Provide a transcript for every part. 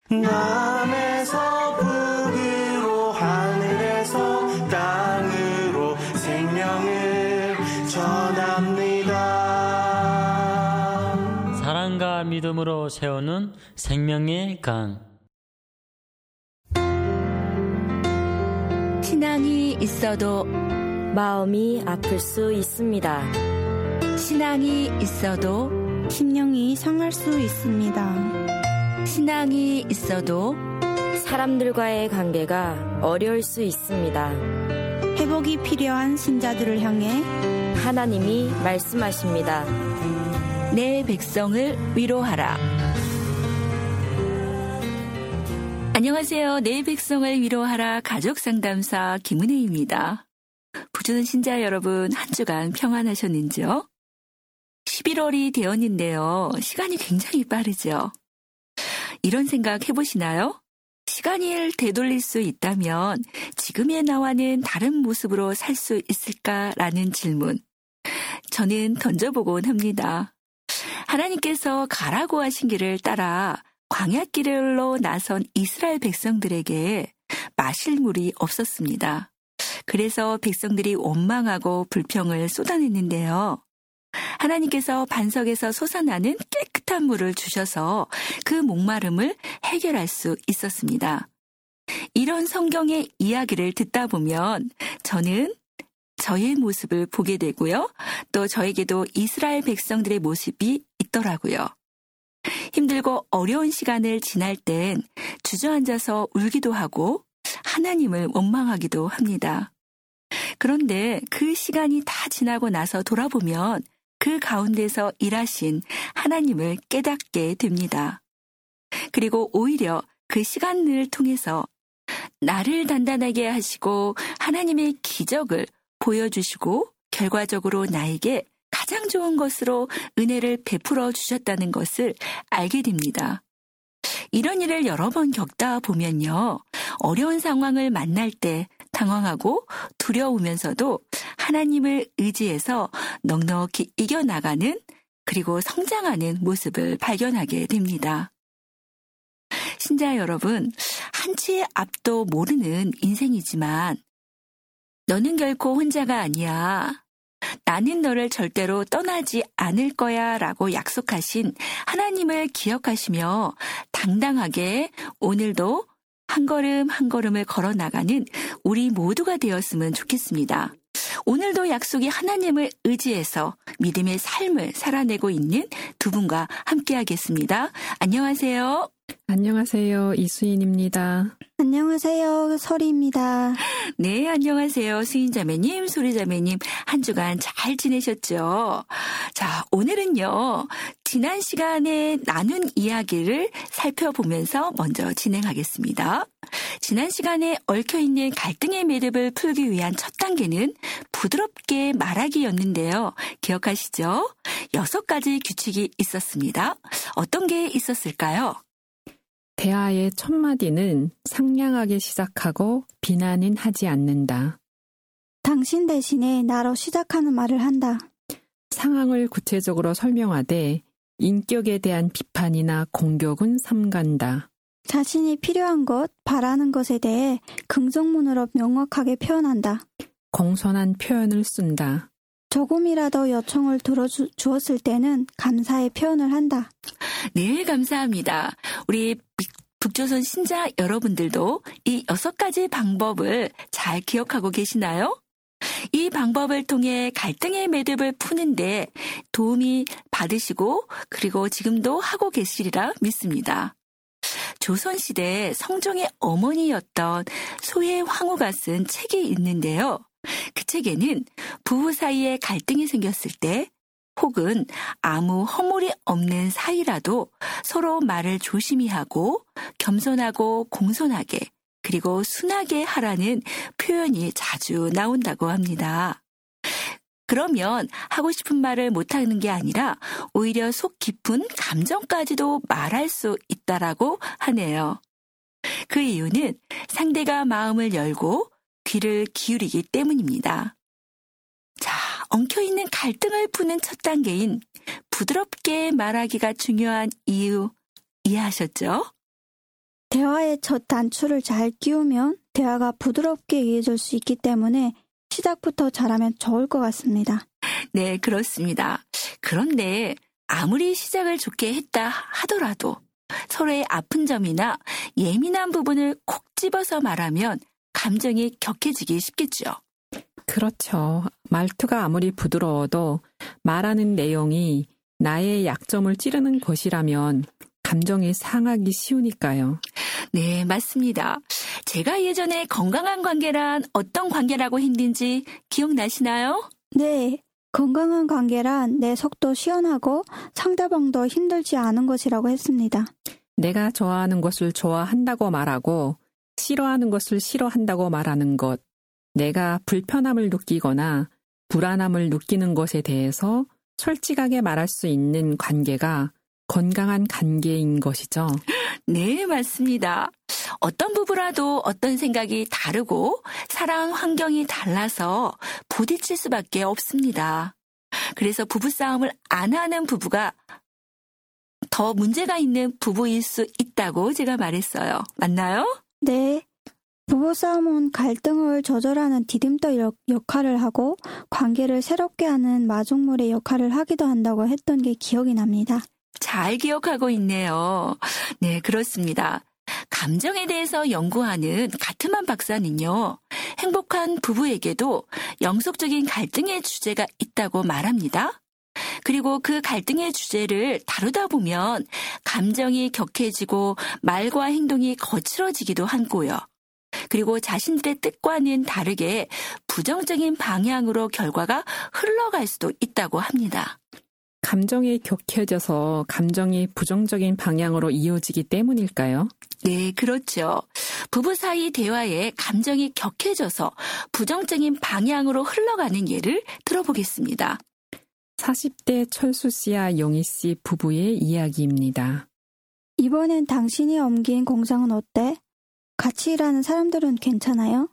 남에서 북으로 하늘에서 땅으로 생명을 전합니다. 사랑과 믿음으로 세우는 생명의 강. 신앙이 있어도 마음이 아플 수 있습니다. 신앙이 있어도 심령이 상할 수 있습니다. 신앙이 있어도 사람들과의 관계가 어려울 수 있습니다. 회복이 필요한 신자들을 향해 하나님이 말씀하십니다. 내 백성을 위로하라. 안녕하세요. 내 백성을 위로하라 가족상담사 김은혜입니다. 부주는 신자 여러분, 한 주간 평안하셨는지요? 11월이 되었는데요. 시간이 굉장히 빠르죠. 이런 생각 해보시나요? 시간을 되돌릴 수 있다면 지금의 나와는 다른 모습으로 살 수 있을까라는 질문. 저는 던져보곤 합니다. 하나님께서 가라고 하신 길을 따라 광야길로 나선 이스라엘 백성들에게 마실 물이 없었습니다. 그래서 백성들이 원망하고 불평을 쏟아냈는데요. 하나님께서 반석에서 솟아나는 깨끗한 물을 주셔서 그 목마름을 해결할 수 있었습니다. 이런 성경의 이야기를 듣다 보면 저는 저의 모습을 보게 되고요. 또 저에게도 이스라엘 백성들의 모습이 있더라고요. 힘들고 어려운 시간을 지날 땐 주저앉아서 울기도 하고 하나님을 원망하기도 합니다. 그런데 그 시간이 다 지나고 나서 돌아보면 그 가운데서 일하신 하나님을 깨닫게 됩니다. 그리고 오히려 그 시간을 통해서 나를 단단하게 하시고 하나님의 기적을 보여주시고 결과적으로 나에게 가장 좋은 것으로 은혜를 베풀어 주셨다는 것을 알게 됩니다. 이런 일을 여러 번 겪다 보면요. 어려운 상황을 만날 때 당황하고 두려우면서도 하나님을 의지해서 넉넉히 이겨나가는 그리고 성장하는 모습을 발견하게 됩니다. 신자 여러분, 한치의 앞도 모르는 인생이지만 너는 결코 혼자가 아니야. 나는 너를 절대로 떠나지 않을 거야 라고 약속하신 하나님을 기억하시며 당당하게 오늘도 한 걸음 한 걸음을 걸어나가는 우리 모두가 되었으면 좋겠습니다. 오늘도 약속이 하나님을 의지해서 믿음의 삶을 살아내고 있는 두 분과 함께하겠습니다. 안녕하세요. 안녕하세요. 이수인입니다. 안녕하세요. 설희입니다. 네, 안녕하세요. 수인자매님, 소리자매님, 한 주간 잘 지내셨죠? 자, 오늘은요, 지난 시간에 나눈 이야기를 살펴보면서 먼저 진행하겠습니다. 지난 시간에 얽혀있는 갈등의 매듭을 풀기 위한 첫 단계는 부드럽게 말하기였는데요. 기억하시죠? 6가지 규칙이 있었습니다. 어떤 게 있었을까요? 대화의 첫 마디는 상냥하게 시작하고 비난은 하지 않는다. 당신 대신에 나로 시작하는 말을 한다. 상황을 구체적으로 설명하되 인격에 대한 비판이나 공격은 삼간다. 자신이 필요한 것, 바라는 것에 대해 긍정문으로 명확하게 표현한다. 공손한 표현을 쓴다. 조금이라도 요청을 들어주었을 때는 감사의 표현을 한다. 네, 감사합니다. 우리 북조선 신자 여러분들도 이 6가지 방법을 잘 기억하고 계시나요? 이 방법을 통해 갈등의 매듭을 푸는데 도움이 받으시고 그리고 지금도 하고 계시리라 믿습니다. 조선시대 성종의 어머니였던 소혜황후가 쓴 책이 있는데요. 그 책에는 부부 사이에 갈등이 생겼을 때 혹은 아무 허물이 없는 사이라도 서로 말을 조심히 하고 겸손하고 공손하게 그리고 순하게 하라는 표현이 자주 나온다고 합니다. 그러면 하고 싶은 말을 못하는 게 아니라 오히려 속 깊은 감정까지도 말할 수 있다라고 하네요. 그 이유는 상대가 마음을 열고 귀를 기울이기 때문입니다. 자, 엉켜있는 갈등을 푸는 첫 단계인 부드럽게 말하기가 중요한 이유 이해하셨죠? 대화의 첫 단추를 잘 끼우면 대화가 부드럽게 이어질 수 있기 때문에 시작부터 잘하면 좋을 것 같습니다. 네, 그렇습니다. 그런데 아무리 시작을 좋게 했다 하더라도 서로의 아픈 점이나 예민한 부분을 콕 집어서 말하면 감정이 격해지기 쉽겠죠. 그렇죠. 말투가 아무리 부드러워도 말하는 내용이 나의 약점을 찌르는 것이라면 감정이 상하기 쉬우니까요. 네, 맞습니다. 제가 예전에 건강한 관계란 어떤 관계라고 했는지 기억나시나요? 네, 건강한 관계란 내 속도 시원하고 상대방도 힘들지 않은 것이라고 했습니다. 내가 좋아하는 것을 좋아한다고 말하고 싫어하는 것을 싫어한다고 말하는 것, 내가 불편함을 느끼거나 불안함을 느끼는 것에 대해서 솔직하게 말할 수 있는 관계가 건강한 관계인 것이죠. 네, 맞습니다. 어떤 부부라도 어떤 생각이 다르고 사랑 환경이 달라서 부딪힐 수밖에 없습니다. 그래서 부부싸움을 안 하는 부부가 더 문제가 있는 부부일 수 있다고 제가 말했어요. 맞나요? 네, 부부싸움은 갈등을 조절하는 디딤돌 역할을 하고 관계를 새롭게 하는 마중물의 역할을 하기도 한다고 했던 게 기억이 납니다. 잘 기억하고 있네요. 네, 그렇습니다. 감정에 대해서 연구하는 가트만 박사는요, 행복한 부부에게도 영속적인 갈등의 주제가 있다고 말합니다. 그리고 그 갈등의 주제를 다루다 보면 감정이 격해지고 말과 행동이 거칠어지기도 하고요. 그리고 자신들의 뜻과는 다르게 부정적인 방향으로 결과가 흘러갈 수도 있다고 합니다. 감정이 격해져서 감정이 부정적인 방향으로 이어지기 때문일까요? 네, 그렇죠. 부부 사이 대화에 감정이 격해져서 부정적인 방향으로 흘러가는 예를 들어보겠습니다. 40대 철수 씨와 용희 씨 부부의 이야기입니다. 이번엔 당신이 옮긴 공장은 어때? 같이 일하는 사람들은 괜찮아요?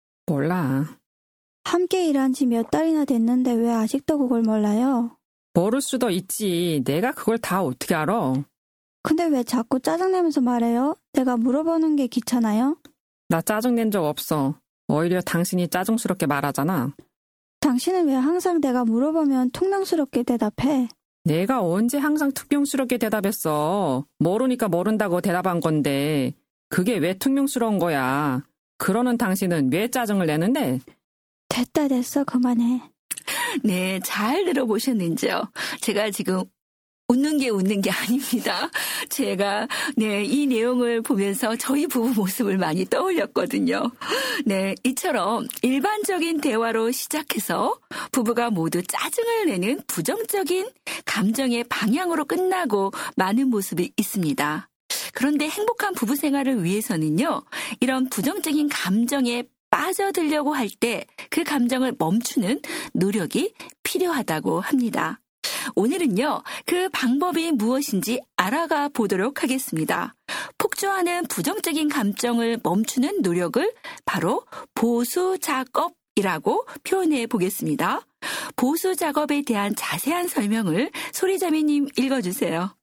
몰라. 함께 일한 지 몇 달이나 됐는데 왜 아직도 그걸 몰라요? 모를 수도 있지. 내가 그걸 다 어떻게 알아? 근데 왜 자꾸 짜증내면서 말해요? 내가 물어보는 게 귀찮아요? 나 짜증낸 적 없어. 오히려 당신이 짜증스럽게 말하잖아. 당신은 왜 항상 내가 물어보면 퉁명스럽게 대답해? 내가 언제 항상 퉁명스럽게 대답했어. 모르니까 모른다고 대답한 건데 그게 왜 퉁명스러운 거야. 그러는 당신은 왜 짜증을 내는데? 됐어, 그만해. 네, 잘 들어보셨는지요? 제가 지금 웃는 게 아닙니다. 제가 이 내용을 보면서 저희 부부 모습을 많이 떠올렸거든요. 네, 이처럼 일반적인 대화로 시작해서 부부가 모두 짜증을 내는 부정적인 감정의 방향으로 끝나고 마는 모습이 있습니다. 그런데 행복한 부부 생활을 위해서는요, 이런 부정적인 감정에 빠져들려고 할 때 그 감정을 멈추는 노력이 필요하다고 합니다. 오늘은요, 그 방법이 무엇인지 알아가 보도록 하겠습니다. 폭주하는 부정적인 감정을 멈추는 노력을 바로 보수 작업이라고 표현해 보겠습니다. 보수 작업에 대한 자세한 설명을 소리자매님 읽어주세요.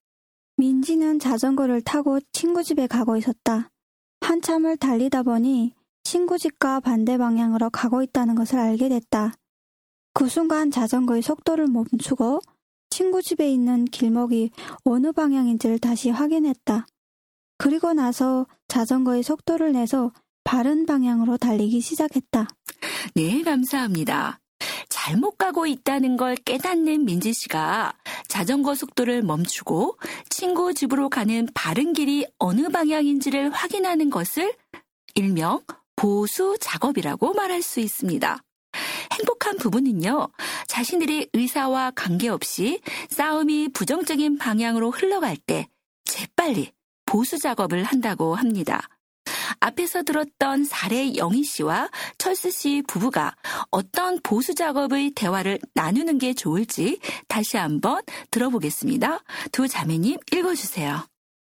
민지는 자전거를 타고 친구 집에 가고 있었다. 한참을 달리다 보니 친구 집과 반대 방향으로 가고 있다는 것을 알게 됐다. 그 순간 자전거의 속도를 멈추고 친구 집에 있는 길목이 어느 방향인지를 다시 확인했다. 그리고 나서 자전거의 속도를 내서 바른 방향으로 달리기 시작했다. 네, 감사합니다. 잘못 가고 있다는 걸 깨닫는 민지 씨가 자전거 속도를 멈추고 친구 집으로 가는 바른 길이 어느 방향인지를 확인하는 것을 일명 보수 작업이라고 말할 수 있습니다. 행복한 부부는요, 자신들의 의사와 관계없이 싸움이 부정적인 방향으로 흘러갈 때 재빨리 보수 작업을 한다고 합니다. 앞에서 들었던 사례 영희 씨와 철수 씨 부부가 어떤 보수 작업의 대화를 나누는 게 좋을지 다시 한번 들어보겠습니다. 두 자매님 읽어주세요.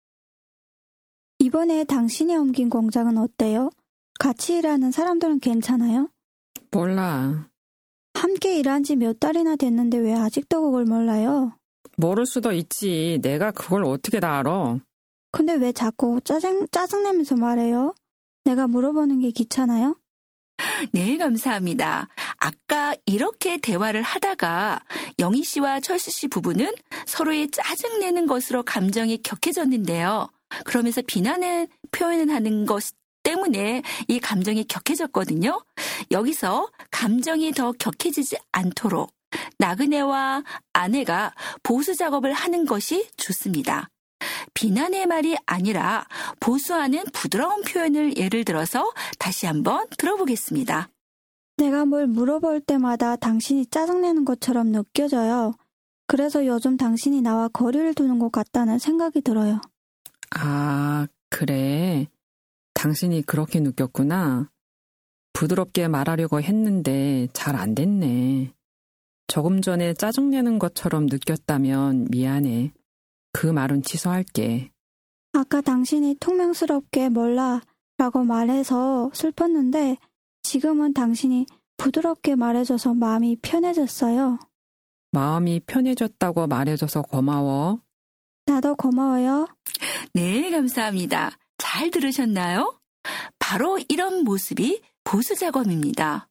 이번에 당신이 옮긴 공장은 어때요? 같이 일하는 사람들은 괜찮아요? 몰라. 함께 일한 지 몇 달이나 됐는데 왜 아직도 그걸 몰라요? 모를 수도 있지. 내가 그걸 어떻게 다 알아? 근데 왜 자꾸 짜증내면서 말해요? 내가 물어보는 게 귀찮아요? 네, 감사합니다. 아까 이렇게 대화를 하다가 영희 씨와 철수 씨 부부는 서로의 짜증내는 것으로 감정이 격해졌는데요. 그러면서 비난을 표현하는 것 때문에 이 감정이 격해졌거든요. 여기서 감정이 더 격해지지 않도록 나그네와 아내가 보수 작업을 하는 것이 좋습니다. 비난의 말이 아니라 보수하는 부드러운 표현을 예를 들어서 다시 한번 들어보겠습니다. 내가 뭘 물어볼 때마다 당신이 짜증내는 것처럼 느껴져요. 그래서 요즘 당신이 나와 거리를 두는 것 같다는 생각이 들어요. 아, 그래. 당신이 그렇게 느꼈구나. 부드럽게 말하려고 했는데 잘 안 됐네. 조금 전에 짜증내는 것처럼 느꼈다면 미안해. 그 말은 취소할게. 아까 당신이 퉁명스럽게 몰라 라고 말해서 슬펐는데 지금은 당신이 부드럽게 말해줘서 마음이 편해졌어요. 마음이 편해졌다고 말해줘서 고마워. 나도 고마워요. 네, 감사합니다. 잘 들으셨나요? 바로 이런 모습이 보수 작업입니다.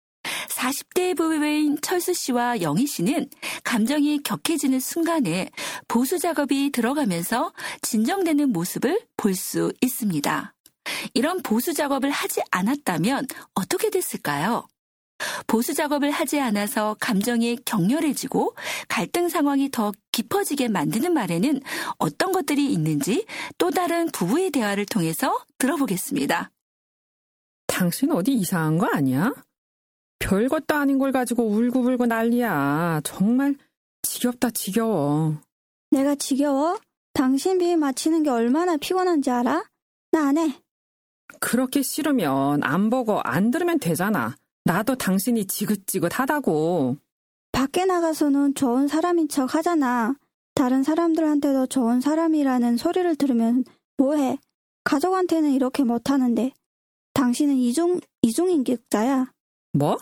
40대 부부인 철수 씨와 영희 씨는 감정이 격해지는 순간에 보수 작업이 들어가면서 진정되는 모습을 볼 수 있습니다. 이런 보수 작업을 하지 않았다면 어떻게 됐을까요? 보수 작업을 하지 않아서 감정이 격렬해지고 갈등 상황이 더 깊어지게 만드는 말에는 어떤 것들이 있는지 또 다른 부부의 대화를 통해서 들어보겠습니다. 당신 어디 이상한 거 아니야? 별것도 아닌 걸 가지고 울고불고 난리야. 정말 지겹다 지겨워. 내가 지겨워? 당신 비위 맞히는 게 얼마나 피곤한지 알아? 나 안 해. 그렇게 싫으면 안 보고 안 들으면 되잖아. 나도 당신이 지긋지긋하다고. 밖에 나가서는 좋은 사람인 척 하잖아. 다른 사람들한테도 좋은 사람이라는 소리를 들으면 뭐해? 가족한테는 이렇게 못하는데. 당신은 이중인격자야. 뭐?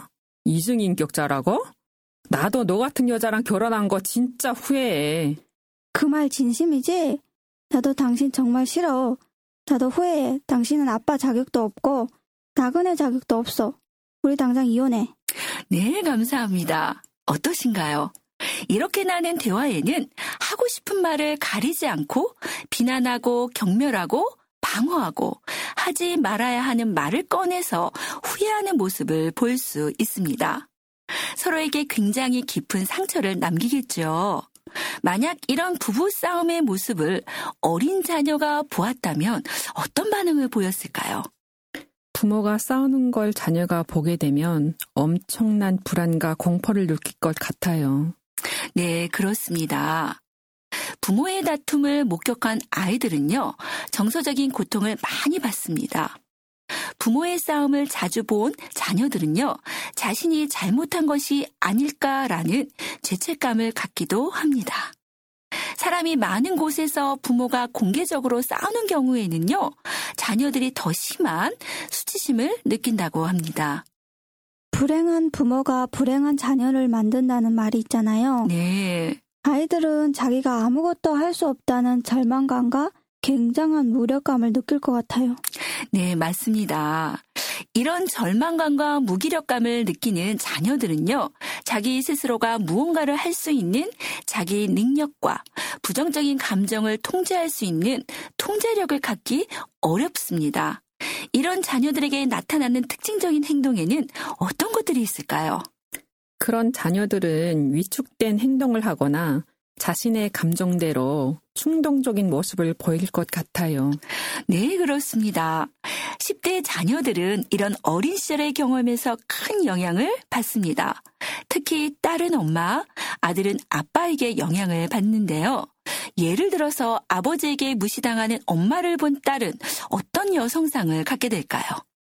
이중인격자라고? 나도 너 같은 여자랑 결혼한 거 진짜 후회해. 그 말 진심이지? 나도 당신 정말 싫어. 나도 후회해. 당신은 아빠 자격도 없고 나그네 자격도 없어. 우리 당장 이혼해. 네, 감사합니다. 어떠신가요? 이렇게 나눈 대화에는 하고 싶은 말을 가리지 않고 비난하고 경멸하고 방어하고 하지 말아야 하는 말을 꺼내서 후회하는 모습을 볼 수 있습니다. 서로에게 굉장히 깊은 상처를 남기겠죠. 만약 이런 부부싸움의 모습을 어린 자녀가 보았다면 어떤 반응을 보였을까요? 부모가 싸우는 걸 자녀가 보게 되면 엄청난 불안과 공포를 느낄 것 같아요. 네, 그렇습니다. 부모의 다툼을 목격한 아이들은요, 정서적인 고통을 많이 받습니다. 부모의 싸움을 자주 본 자녀들은요, 자신이 잘못한 것이 아닐까라는 죄책감을 갖기도 합니다. 사람이 많은 곳에서 부모가 공개적으로 싸우는 경우에는요, 자녀들이 더 심한 수치심을 느낀다고 합니다. 불행한 부모가 불행한 자녀를 만든다는 말이 있잖아요. 네. 아이들은 자기가 아무것도 할 수 없다는 절망감과 굉장한 무력감을 느낄 것 같아요. 네, 맞습니다. 이런 절망감과 무기력감을 느끼는 자녀들은요, 자기 스스로가 무언가를 할 수 있는 자기 능력과 부정적인 감정을 통제할 수 있는 통제력을 갖기 어렵습니다. 이런 자녀들에게 나타나는 특징적인 행동에는 어떤 것들이 있을까요? 그런 자녀들은 위축된 행동을 하거나 자신의 감정대로 충동적인 모습을 보일 것 같아요. 네, 그렇습니다. 10대 자녀들은 이런 어린 시절의 경험에서 큰 영향을 받습니다. 특히 딸은 엄마, 아들은 아빠에게 영향을 받는데요. 예를 들어서 아버지에게 무시당하는 엄마를 본 딸은 어떤 여성상을 갖게 될까요?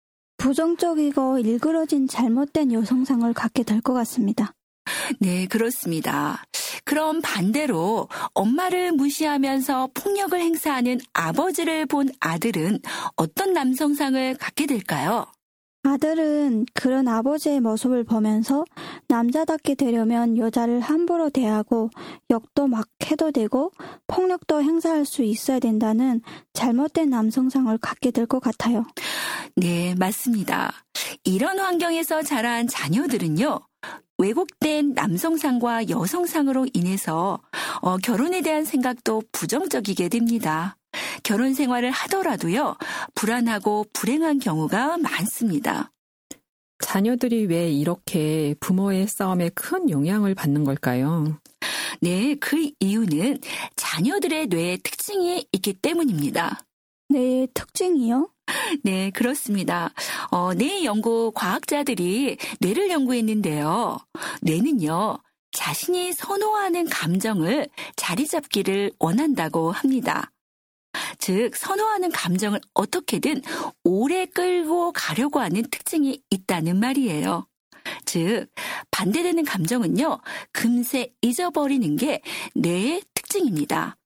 부정적이고 일그러진 잘못된 여성상을 갖게 될 것 같습니다. 네, 그렇습니다. 그럼 반대로 엄마를 무시하면서 폭력을 행사하는 아버지를 본 아들은 어떤 남성상을 갖게 될까요? 아들은 그런 아버지의 모습을 보면서 남자답게 되려면 여자를 함부로 대하고 욕도 막 해도 되고 폭력도 행사할 수 있어야 된다는 잘못된 남성상을 갖게 될 것 같아요. 네, 맞습니다. 이런 환경에서 자란 자녀들은요, 왜곡된 남성상과 여성상으로 인해서 결혼에 대한 생각도 부정적이게 됩니다. 결혼 생활을 하더라도요, 불안하고 불행한 경우가 많습니다. 자녀들이 왜 이렇게 부모의 싸움에 큰 영향을 받는 걸까요? 네, 그 이유는 자녀들의 뇌의 특징이 있기 때문입니다. 내 특징이요? 네, 그렇습니다. 뇌 연구 과학자들이 뇌를 연구했는데요. 뇌는요, 자신이 선호하는 감정을 자리 잡기를 원한다고 합니다. 즉, 선호하는 감정을 어떻게든 오래 끌고 가려고 하는 특징이 있다는 말이에요. 즉, 반대되는 감정은요, 금세 잊어버리는 게 뇌의 특징입니다.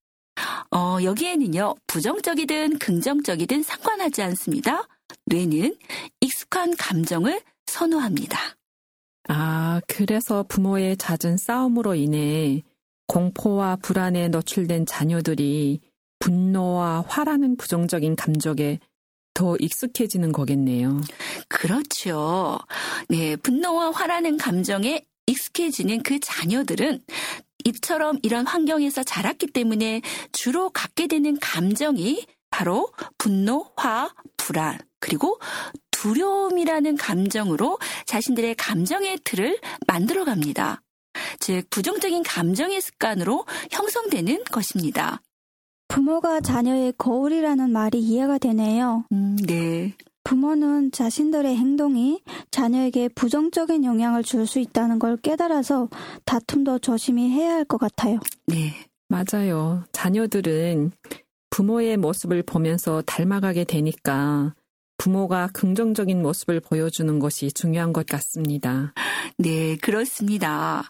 여기에는요, 부정적이든 긍정적이든 상관하지 않습니다. 뇌는 익숙한 감정을 선호합니다. 아, 그래서 부모의 잦은 싸움으로 인해 공포와 불안에 노출된 자녀들이 분노와 화라는 부정적인 감정에 더 익숙해지는 거겠네요. 그렇죠. 네, 분노와 화라는 감정에 익숙해지는 그 자녀들은 이처럼 이런 환경에서 자랐기 때문에 주로 갖게 되는 감정이 바로 분노, 화, 불안, 그리고 두려움이라는 감정으로 자신들의 감정의 틀을 만들어갑니다. 즉, 부정적인 감정의 습관으로 형성되는 것입니다. 부모가 자녀의 거울이라는 말이 이해가 되네요. 네. 부모는 자신들의 행동이 자녀에게 부정적인 영향을 줄 수 있다는 걸 깨달아서 다툼도 조심히 해야 할 것 같아요. 네. 맞아요. 자녀들은 부모의 모습을 보면서 닮아가게 되니까 부모가 긍정적인 모습을 보여주는 것이 중요한 것 같습니다. 네, 그렇습니다.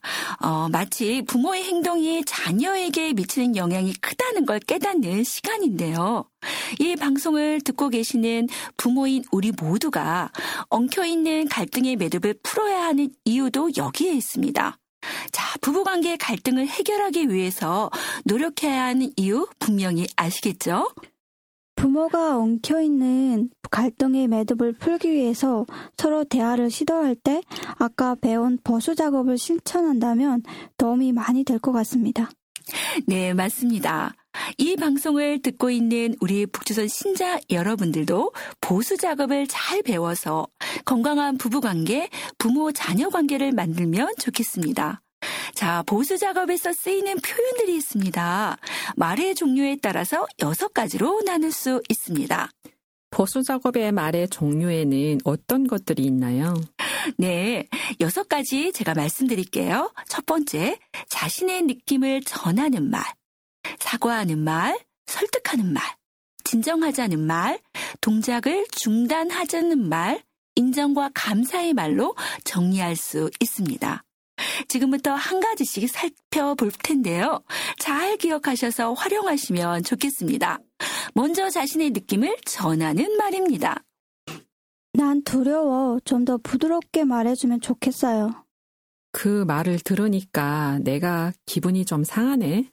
마치 부모의 행동이 자녀에게 미치는 영향이 크다는 걸 깨닫는 시간인데요. 이 방송을 듣고 계시는 부모인 우리 모두가 엉켜있는 갈등의 매듭을 풀어야 하는 이유도 여기에 있습니다. 자, 부부관계의 갈등을 해결하기 위해서 노력해야 하는 이유 분명히 아시겠죠? 부모가 엉켜있는 갈등의 매듭을 풀기 위해서 서로 대화를 시도할 때 아까 배운 보수 작업을 실천한다면 도움이 많이 될 것 같습니다. 네, 맞습니다. 이 방송을 듣고 있는 우리 북조선 신자 여러분들도 보수 작업을 잘 배워서 건강한 부부관계, 부모-자녀 관계를 만들면 좋겠습니다. 자, 보수 작업에서 쓰이는 표현들이 있습니다. 말의 종류에 따라서 6가지로 나눌 수 있습니다. 보수 작업의 말의 종류에는 어떤 것들이 있나요? 네, 6가지 제가 말씀드릴게요. 첫 번째, 자신의 느낌을 전하는 말, 사과하는 말, 설득하는 말, 진정하자는 말, 동작을 중단하자는 말, 인정과 감사의 말로 정리할 수 있습니다. 지금부터 한 가지씩 살펴볼 텐데요. 잘 기억하셔서 활용하시면 좋겠습니다. 먼저 자신의 느낌을 전하는 말입니다. 난 두려워. 좀 더 부드럽게 말해주면 좋겠어요. 그 말을 들으니까 내가 기분이 좀 상하네.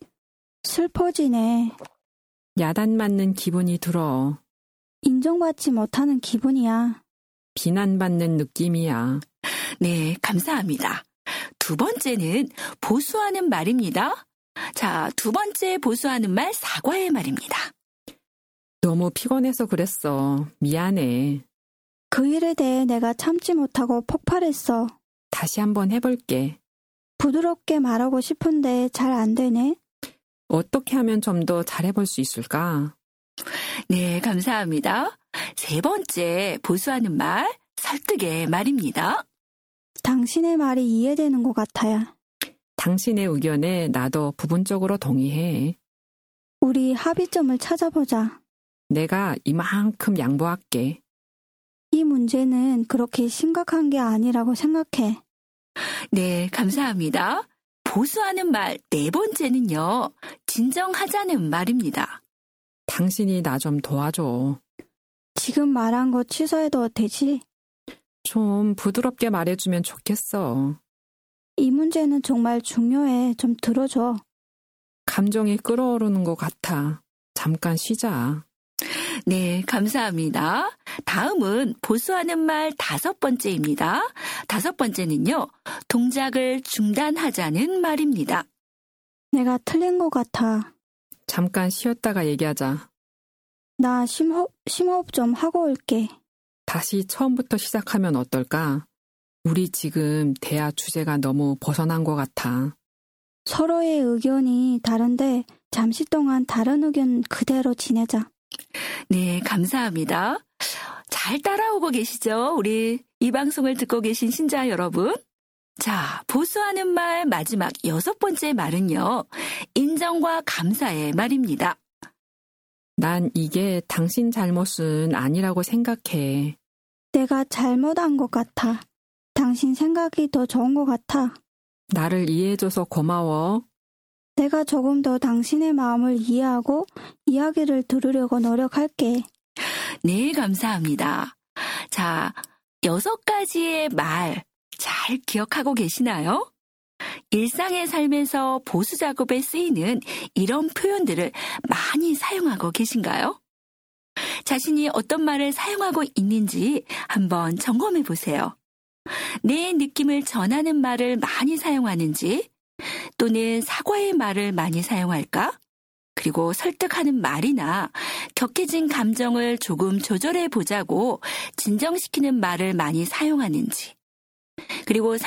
슬퍼지네. 야단맞는 기분이 들어. 인정받지 못하는 기분이야. 비난받는 느낌이야. 네, 감사합니다. 두 번째는 보수하는 말입니다. 자, 두 번째 보수하는 말, 사과의 말입니다. 너무 피곤해서 그랬어. 미안해. 그 일에 대해 내가 참지 못하고 폭발했어. 다시 한번 해볼게. 부드럽게 말하고 싶은데 잘 안 되네. 어떻게 하면 좀 더 잘해볼 수 있을까? 네, 감사합니다. 세 번째 보수하는 말, 설득의 말입니다. 당신의 말이 이해되는 것 같아요. 당신의 의견에 나도 부분적으로 동의해. 우리 합의점을 찾아보자. 내가 이만큼 양보할게. 이 문제는 그렇게 심각한 게 아니라고 생각해. 네, 감사합니다. 보수하는 말, 네 번째는요, 진정하자는 말입니다. 당신이 나 좀 도와줘. 지금 말한 거 취소해도 되지? 좀 부드럽게 말해주면 좋겠어. 이 문제는 정말 중요해. 좀 들어줘. 감정이 끓어오르는 것 같아. 잠깐 쉬자. 네, 감사합니다. 다음은 보수하는 말 5번째입니다. 5번째는요, 동작을 중단하자는 말입니다. 내가 틀린 것 같아. 잠깐 쉬었다가 얘기하자. 나 심호흡 좀 하고 올게. 다시 처음부터 시작하면 어떨까? 우리 지금 대화 주제가 너무 벗어난 것 같아. 서로의 의견이 다른데 잠시 동안 다른 의견 그대로 지내자. 네, 감사합니다. 잘 따라오고 계시죠? 우리 이 방송을 듣고 계신 신자 여러분. 자, 보수하는 말 마지막 6번째 말은요. 인정과 감사의 말입니다. 난 이게 당신 잘못은 아니라고 생각해. 내가 잘못한 것 같아. 당신 생각이 더 좋은 것 같아. 나를 이해해줘서 고마워. 내가 조금 더 당신의 마음을 이해하고 이야기를 들으려고 노력할게. 네, 감사합니다. 자, 6가지의 말 잘 기억하고 계시나요? 일상의 삶에서 보수 작업에 쓰이는 이런 표현들을 많이 사용하고 계신가요? 자신이 어떤 말을 사용하고 있는지 한번 점검해 보세요. 내 느낌을 전하는 말을 많이 사용하는지, 또는 사과의 말을 많이 사용할까? 그리고 설득하는 말이나 격해진 감정을 조금 조절해 보자고 진정시키는 말을 많이 사용하는지, 그리고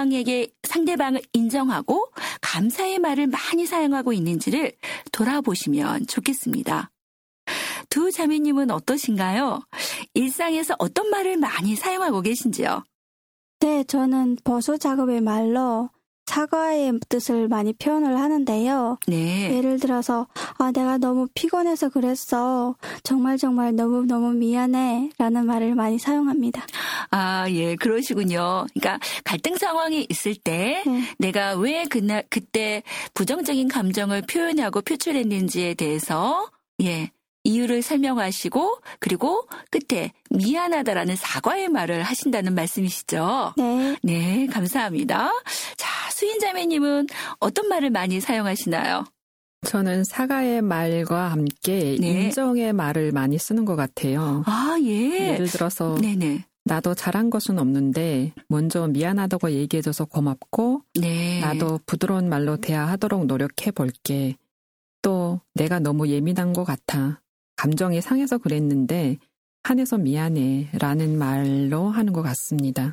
상대방을 인정하고 감사의 말을 많이 사용하고 있는지를 돌아보시면 좋겠습니다. 두 자매님은 어떠신가요? 일상에서 어떤 말을 많이 사용하고 계신지요? 네, 저는 보수 작업의 말로 사과의 뜻을 많이 표현을 하는데요. 네. 예를 들어서 내가 너무 피곤해서 그랬어. 정말 너무 미안해 라는 말을 많이 사용합니다. 예, 그러시군요. 그러니까 갈등 상황이 있을 때 내가 왜 그때 부정적인 감정을 표현하고 표출했는지에 대해서 이유를 설명하시고, 그리고 끝에 미안하다라는 사과의 말을 하신다는 말씀이시죠? 네. 네, 감사합니다. 자, 수인자매님은 어떤 말을 많이 사용하시나요? 저는 사과의 말과 함께 인정의 말을 많이 쓰는 것 같아요. 예. 예를 들어서 네네. 나도 잘한 것은 없는데 먼저 미안하다고 얘기해줘서 고맙고 나도 부드러운 말로 대화하도록 노력해 볼게. 또 내가 너무 예민한 것 같아. 감정이 상해서 그랬는데 한해서 미안해 라는 말로 하는 것 같습니다.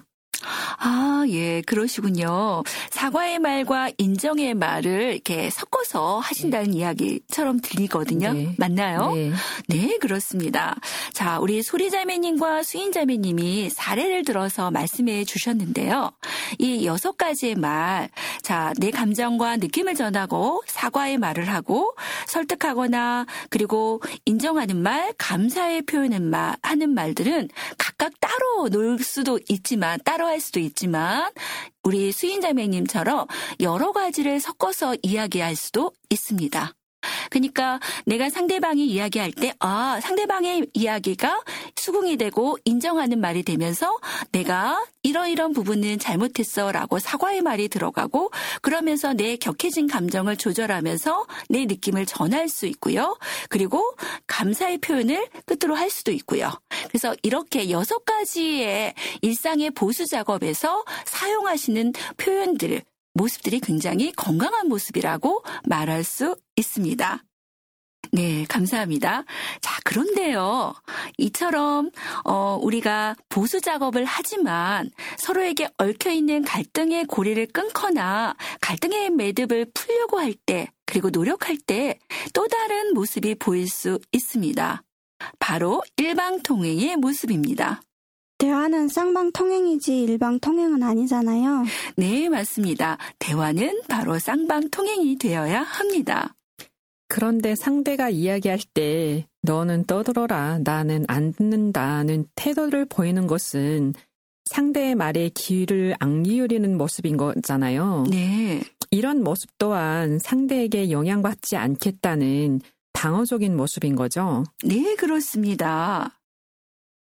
예, 그러시군요. 사과의 말과 인정의 말을 이렇게 섞어서 하신다는 이야기처럼 들리거든요. 네. 맞나요? 네. 네, 그렇습니다. 자, 우리 소리자매님과 수인자매님이 사례를 들어서 말씀해 주셨는데요. 이 6가지의 말, 자, 내 감정과 느낌을 전하고 사과의 말을 하고 설득하거나 그리고 인정하는 말, 감사의 표현을 하는 말들은 각각 따로 놀 수도 있지만 따로 할 수도 있지만 우리 수인자매님처럼 여러 가지를 섞어서 이야기할 수도 있습니다. 그러니까 내가 상대방이 이야기할 때 상대방의 이야기가 수긍이 되고 인정하는 말이 되면서 내가 이런 부분은 잘못했어 라고 사과의 말이 들어가고 그러면서 내 격해진 감정을 조절하면서 내 느낌을 전할 수 있고요. 그리고 감사의 표현을 끝으로 할 수도 있고요. 그래서 이렇게 6가지의 일상의 보수 작업에서 사용하시는 표현들 모습들이 굉장히 건강한 모습이라고 말할 수 있습니다. 네, 감사합니다. 자, 그런데요. 이처럼 우리가 보수 작업을 하지만 서로에게 얽혀있는 갈등의 고리를 끊거나 갈등의 매듭을 풀려고 할 때 그리고 노력할 때 또 다른 모습이 보일 수 있습니다. 바로 일방통행의 모습입니다. 대화는 쌍방통행이지 일방통행은 아니잖아요. 네, 맞습니다. 대화는 바로 쌍방통행이 되어야 합니다. 그런데 상대가 이야기할 때 너는 떠들어라, 나는 안 듣는다는 태도를 보이는 것은 상대의 말에 귀를 안 기울이는 모습인 거잖아요. 네. 이런 모습 또한 상대에게 영향받지 않겠다는 방어적인 모습인 거죠. 네, 그렇습니다.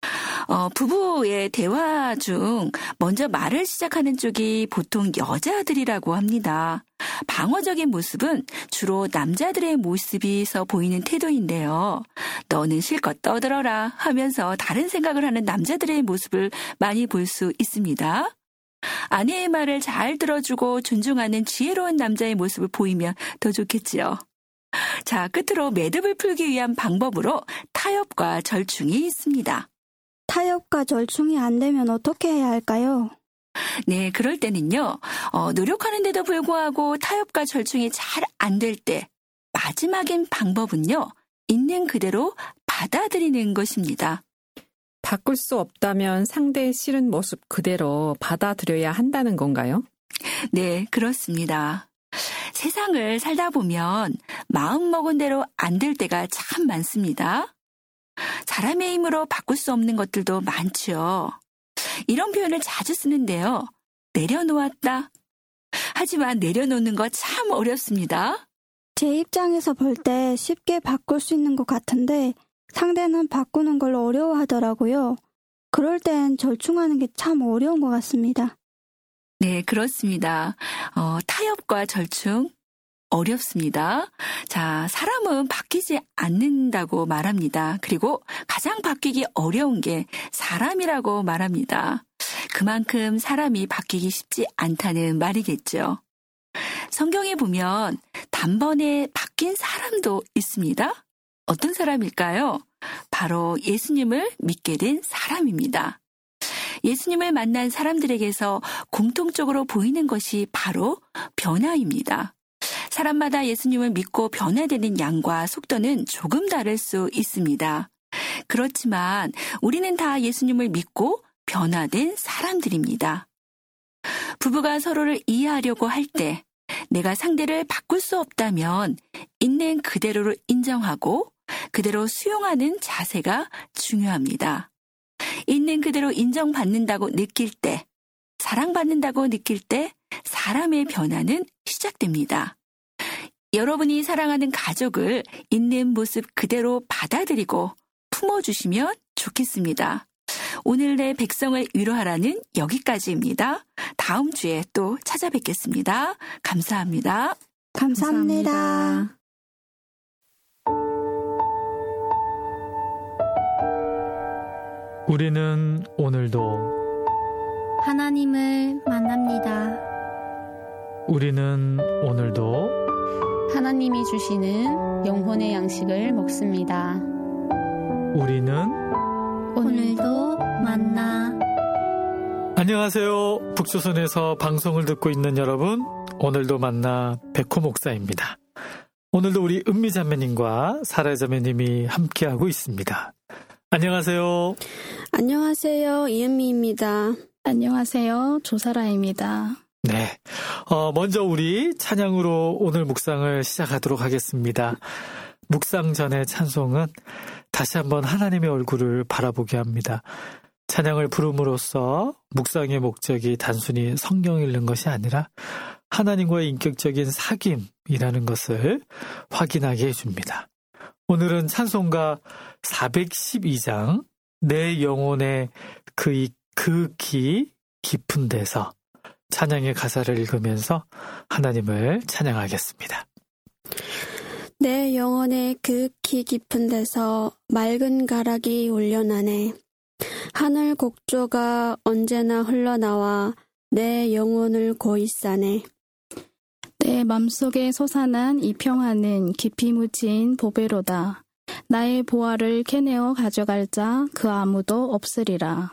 부부의 대화 중 먼저 말을 시작하는 쪽이 보통 여자들이라고 합니다. 방어적인 모습은 주로 남자들의 모습에서 보이는 태도인데요. 너는 실컷 떠들어라 하면서 다른 생각을 하는 남자들의 모습을 많이 볼 수 있습니다. 아내의 말을 잘 들어주고 존중하는 지혜로운 남자의 모습을 보이면 더 좋겠지요. 자, 끝으로 매듭을 풀기 위한 방법으로 타협과 절충이 있습니다. 타협과 절충이 안 되면 어떻게 해야 할까요? 네, 그럴 때는요, 노력하는데도 불구하고 타협과 절충이 잘 안 될 때, 마지막인 방법은요, 있는 그대로 받아들이는 것입니다. 바꿀 수 없다면 상대의 싫은 모습 그대로 받아들여야 한다는 건가요? 네, 그렇습니다. 세상을 살다 보면 마음먹은 대로 안 될 때가 참 많습니다. 사람의 힘으로 바꿀 수 없는 것들도 많죠. 이런 표현을 자주 쓰는데요. 내려놓았다. 하지만 내려놓는 거 참 어렵습니다. 제 입장에서 볼 때 쉽게 바꿀 수 있는 것 같은데 상대는 바꾸는 걸 어려워하더라고요. 그럴 땐 절충하는 게 참 어려운 것 같습니다. 네, 그렇습니다. 타협과 절충 어렵습니다. 자, 사람은 바뀌지 않는다고 말합니다. 그리고 가장 바뀌기 어려운 게 사람이라고 말합니다. 그만큼 사람이 바뀌기 쉽지 않다는 말이겠죠. 성경에 보면 단번에 바뀐 사람도 있습니다. 어떤 사람일까요? 바로 예수님을 믿게 된 사람입니다. 예수님을 만난 사람들에게서 공통적으로 보이는 것이 바로 변화입니다. 사람마다 예수님을 믿고 변화되는 양과 속도는 조금 다를 수 있습니다. 그렇지만 우리는 다 예수님을 믿고 변화된 사람들입니다. 부부가 서로를 이해하려고 할 때 내가 상대를 바꿀 수 없다면 있는 그대로를 인정하고 그대로 수용하는 자세가 중요합니다. 있는 그대로 인정받는다고 느낄 때, 사랑받는다고 느낄 때 사람의 변화는 시작됩니다. 여러분이 사랑하는 가족을 있는 모습 그대로 받아들이고 품어주시면 좋겠습니다. 오늘 내 백성을 위로하라는 여기까지입니다. 다음 주에 또 찾아뵙겠습니다. 감사합니다. 감사합니다. 우리는 오늘도 하나님을 만납니다. 우리는 오늘도 하나님이 주시는 영혼의 양식을 먹습니다. 우리는 오늘도 만나. 안녕하세요. 북조선에서 방송을 듣고 있는 여러분, 오늘도 만나 백호 목사입니다. 오늘도 우리 은미자매님과 사라자매님이 함께하고 있습니다. 안녕하세요. 안녕하세요. 이은미입니다. 안녕하세요. 조사라입니다. 네. 먼저 우리 찬양으로 오늘 묵상을 시작하도록 하겠습니다. 묵상 전의 찬송은 다시 한번 하나님의 얼굴을 바라보게 합니다. 찬양을 부름으로써 묵상의 목적이 단순히 성경 읽는 것이 아니라 하나님과의 인격적인 사귐이라는 것을 확인하게 해줍니다. 오늘은 찬송가 412장 내 영혼의 극히 깊은 데서 찬양의 가사를 읽으면서 하나님을 찬양하겠습니다. 내 영혼의 극히 깊은 데서 맑은 가락이 울려나네. 하늘 곡조가 언제나 흘러나와 내 영혼을 고이 싸네. 내 맘속에 솟아난 이 평화는 깊이 묻힌 보배로다. 나의 보화를 캐내어 가져갈 자 그 아무도 없으리라.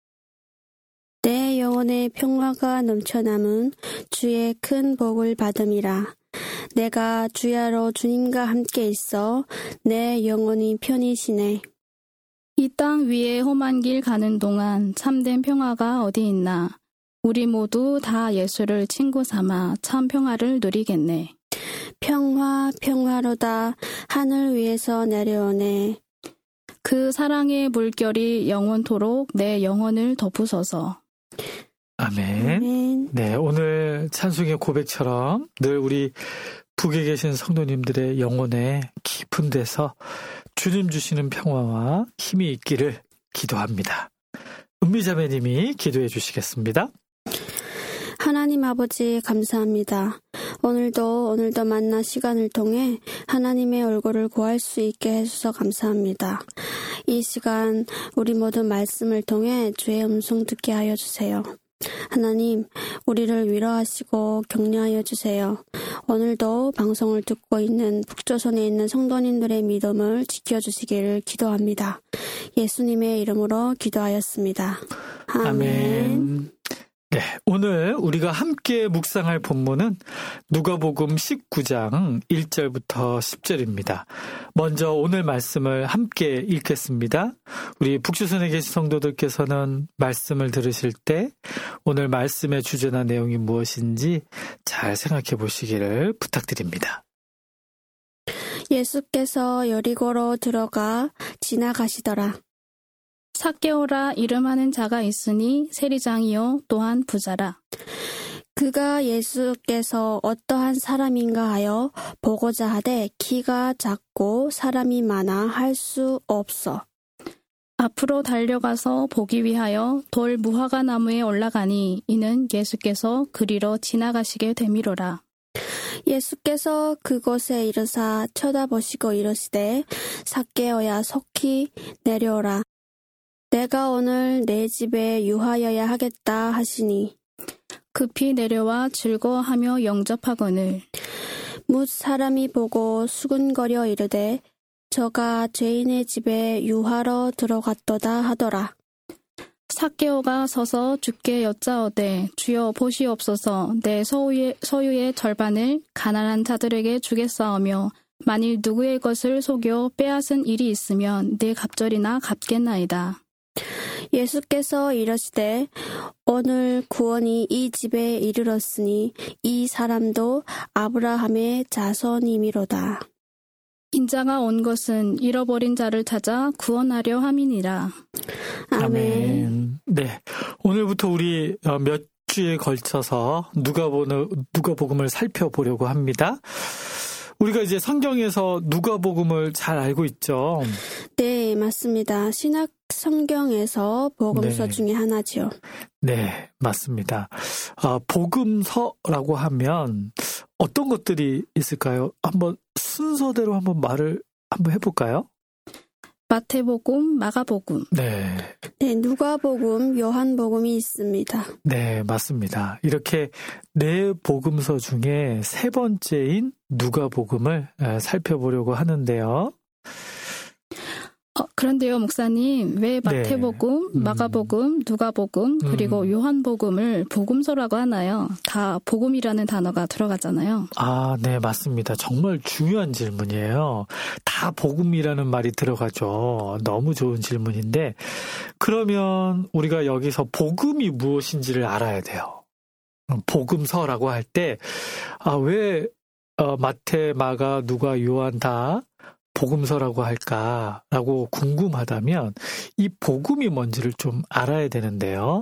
내 영혼의 평화가 넘쳐남은 주의 큰 복을 받음이라. 내가 주야로 주님과 함께 있어 내 영혼이 편히 쉬네. 이 땅 위에 험한 길 가는 동안 참된 평화가 어디 있나. 우리 모두 다 예수를 친구 삼아 참 평화를 누리겠네. 평화 평화로다 하늘 위에서 내려오네. 그 사랑의 물결이 영원토록 내 영혼을 덮으소서. 아멘. 아멘. 네, 오늘 찬송의 고백처럼 늘 우리 북에 계신 성도님들의 영혼의 깊은 데서 주님 주시는 평화와 힘이 있기를 기도합니다. 은미자매님이 기도해 주시겠습니다. 하나님 아버지 감사합니다. 오늘도 만나 시간을 통해 하나님의 얼굴을 구할 수 있게 해주셔서 감사합니다. 이 시간 우리 모두 말씀을 통해 주의 음성 듣게 하여 주세요. 하나님, 우리를 위로하시고 격려하여 주세요. 오늘도 방송을 듣고 있는 북조선에 있는 성도님들의 믿음을 지켜주시기를 기도합니다. 예수님의 이름으로 기도하였습니다. 아멘. 네, 오늘 우리가 함께 묵상할 본문은 누가복음 19장 1절부터 10절입니다. 먼저 오늘 말씀을 함께 읽겠습니다. 우리 북조선에 계신 성도들께서는 말씀을 들으실 때 오늘 말씀의 주제나 내용이 무엇인지 잘 생각해 보시기를 부탁드립니다. 예수께서 여리고로 들어가 지나가시더라. 삭개오라 이름하는 자가 있으니 세리장이요 또한 부자라. 그가 예수께서 어떠한 사람인가 하여 보고자 하되 키가 작고 사람이 많아 할 수 없어. 앞으로 달려가서 보기 위하여 돌 무화과 나무에 올라가니 이는 예수께서 그리로 지나가시게 되미로라. 예수께서 그곳에 이르사 쳐다보시고 이르시되 삭개오야 속히 내려오라. 내가 오늘 내 집에 유하여야 하겠다 하시니 급히 내려와 즐거워하며 영접하거늘 뭇 사람이 보고 수군거려 이르되 저가 죄인의 집에 유하러 들어갔도다 하더라. 삭개오가 서서 주께 여짜오되 주여 보시옵소서 내 소유의 절반을 가난한 자들에게 주겠사오며 만일 누구의 것을 속여 빼앗은 일이 있으면 내 갑절이나 갚겠나이다. 예수께서 이르시되 오늘 구원이 이 집에 이르렀으니 이 사람도 아브라함의 자손이미로다. 인자가 온 것은 잃어버린 자를 찾아 구원하려 함이니라. 아멘. 네, 오늘부터 우리 몇 주에 걸쳐서 누가복음을 살펴보려고 합니다. 우리가 이제 성경에서 누가복음을 잘 알고 있죠. 네, 맞습니다. 신약 성경에서 복음서 중에 하나죠. 네, 맞습니다. 복음서라고 하면 어떤 것들이 있을까요? 한번 순서대로 한번 말을 한번 해볼까요? 마태복음, 마가복음. 네, 누가복음, 요한복음이 있습니다. 네, 맞습니다. 이렇게 네 복음서 중에 세 번째인 누가복음을 살펴보려고 하는데요. 그런데요, 목사님, 왜 마태복음, 마가복음, 누가복음, 그리고 요한복음을 복음서라고 하나요? 다 복음이라는 단어가 들어가잖아요. 아, 네, 맞습니다. 정말 중요한 질문이에요. 다 복음이라는 말이 들어가죠. 너무 좋은 질문인데, 그러면 우리가 여기서 복음이 무엇인지를 알아야 돼요. 복음서라고 할 때, 왜 마태, 마가, 누가, 요한 다 복음서라고 할까라고 궁금하다면 이 복음이 뭔지를 좀 알아야 되는데요.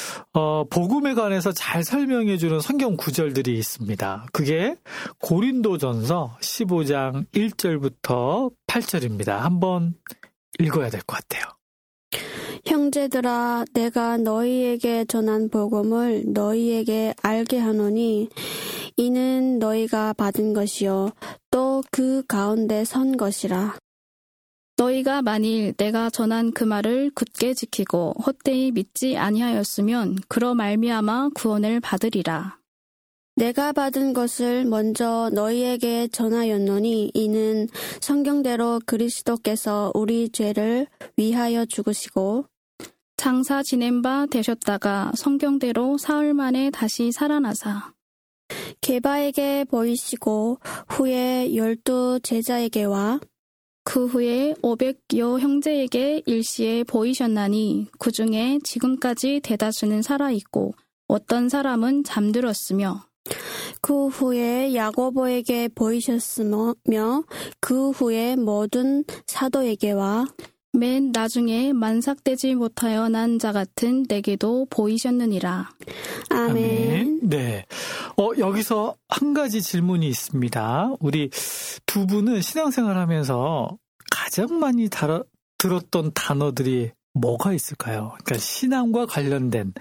복음에 관해서 잘 설명해주는 성경 구절들이 있습니다. 그게 고린도전서 15장 1절부터 8절입니다. 한번 읽어야 될 것 같아요. 형제들아, 내가 너희에게 전한 복음을 너희에게 알게 하노니 이는 너희가 받은 것이요 또 그 가운데 선 것이라. 너희가 만일 내가 전한 그 말을 굳게 지키고 헛되이 믿지 아니하였으면 그로 말미암아 구원을 받으리라. 내가 받은 것을 먼저 너희에게 전하였노니 이는 성경대로 그리스도께서 우리 죄를 위하여 죽으시고 장사 지낸 바 되셨다가 성경대로 사흘 만에 다시 살아나사 게바에게 보이시고 후에 12 제자에게와 그 후에 500여 형제에게 일시에 보이셨나니 그 중에 지금까지 대다수는 살아있고 어떤 사람은 잠들었으며 그 후에 야고보에게 보이셨으며 그 후에 모든 사도에게와 맨 나중에 만삭되지 못하여 난 자 같은 내게도 보이셨느니라. 아멘. 네. 여기서 한 가지 질문이 있습니다. 우리 두 분은 신앙생활 하면서 가장 많이 들었던 단어들이 뭐가 있을까요? 그러니까 신앙과 관련된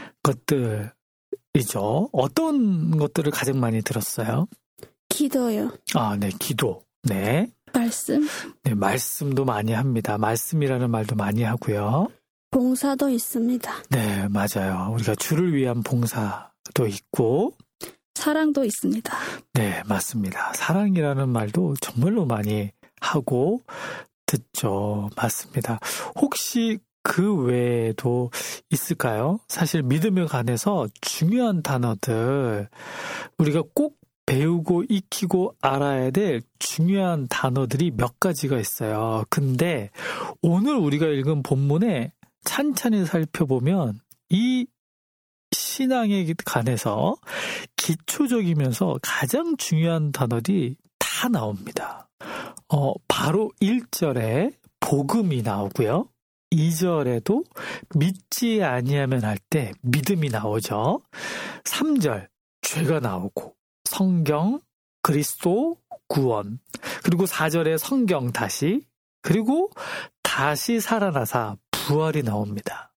것들이죠. 어떤 것들을 가장 많이 들었어요? 기도요. 네, 기도. 네. 말씀. 네, 말씀도 많이 합니다. 말씀이라는 말도 많이 하고요. 봉사도 있습니다. 네, 맞아요. 우리가 주를 위한 봉사도 있고. 사랑도 있습니다. 네, 맞습니다. 사랑이라는 말도 정말로 많이 하고 듣죠. 맞습니다. 혹시 그 외에도 있을까요? 사실 믿음에 관해서 중요한 단어들, 우리가 꼭 배우고 익히고 알아야 될 중요한 단어들이 몇 가지가 있어요. 근데 오늘 우리가 읽은 본문에 찬찬히 살펴보면 이 신앙에 관해서 기초적이면서 가장 중요한 단어들이 다 나옵니다. 바로 1절에 복음이 나오고요. 2절에도 믿지 아니하면 할 때 믿음이 나오죠. 3절 죄가 나오고 성경, 그리스도, 구원. 그리고 4절에 성경 다시, 그리고 다시 살아나사 부활이 나옵니다.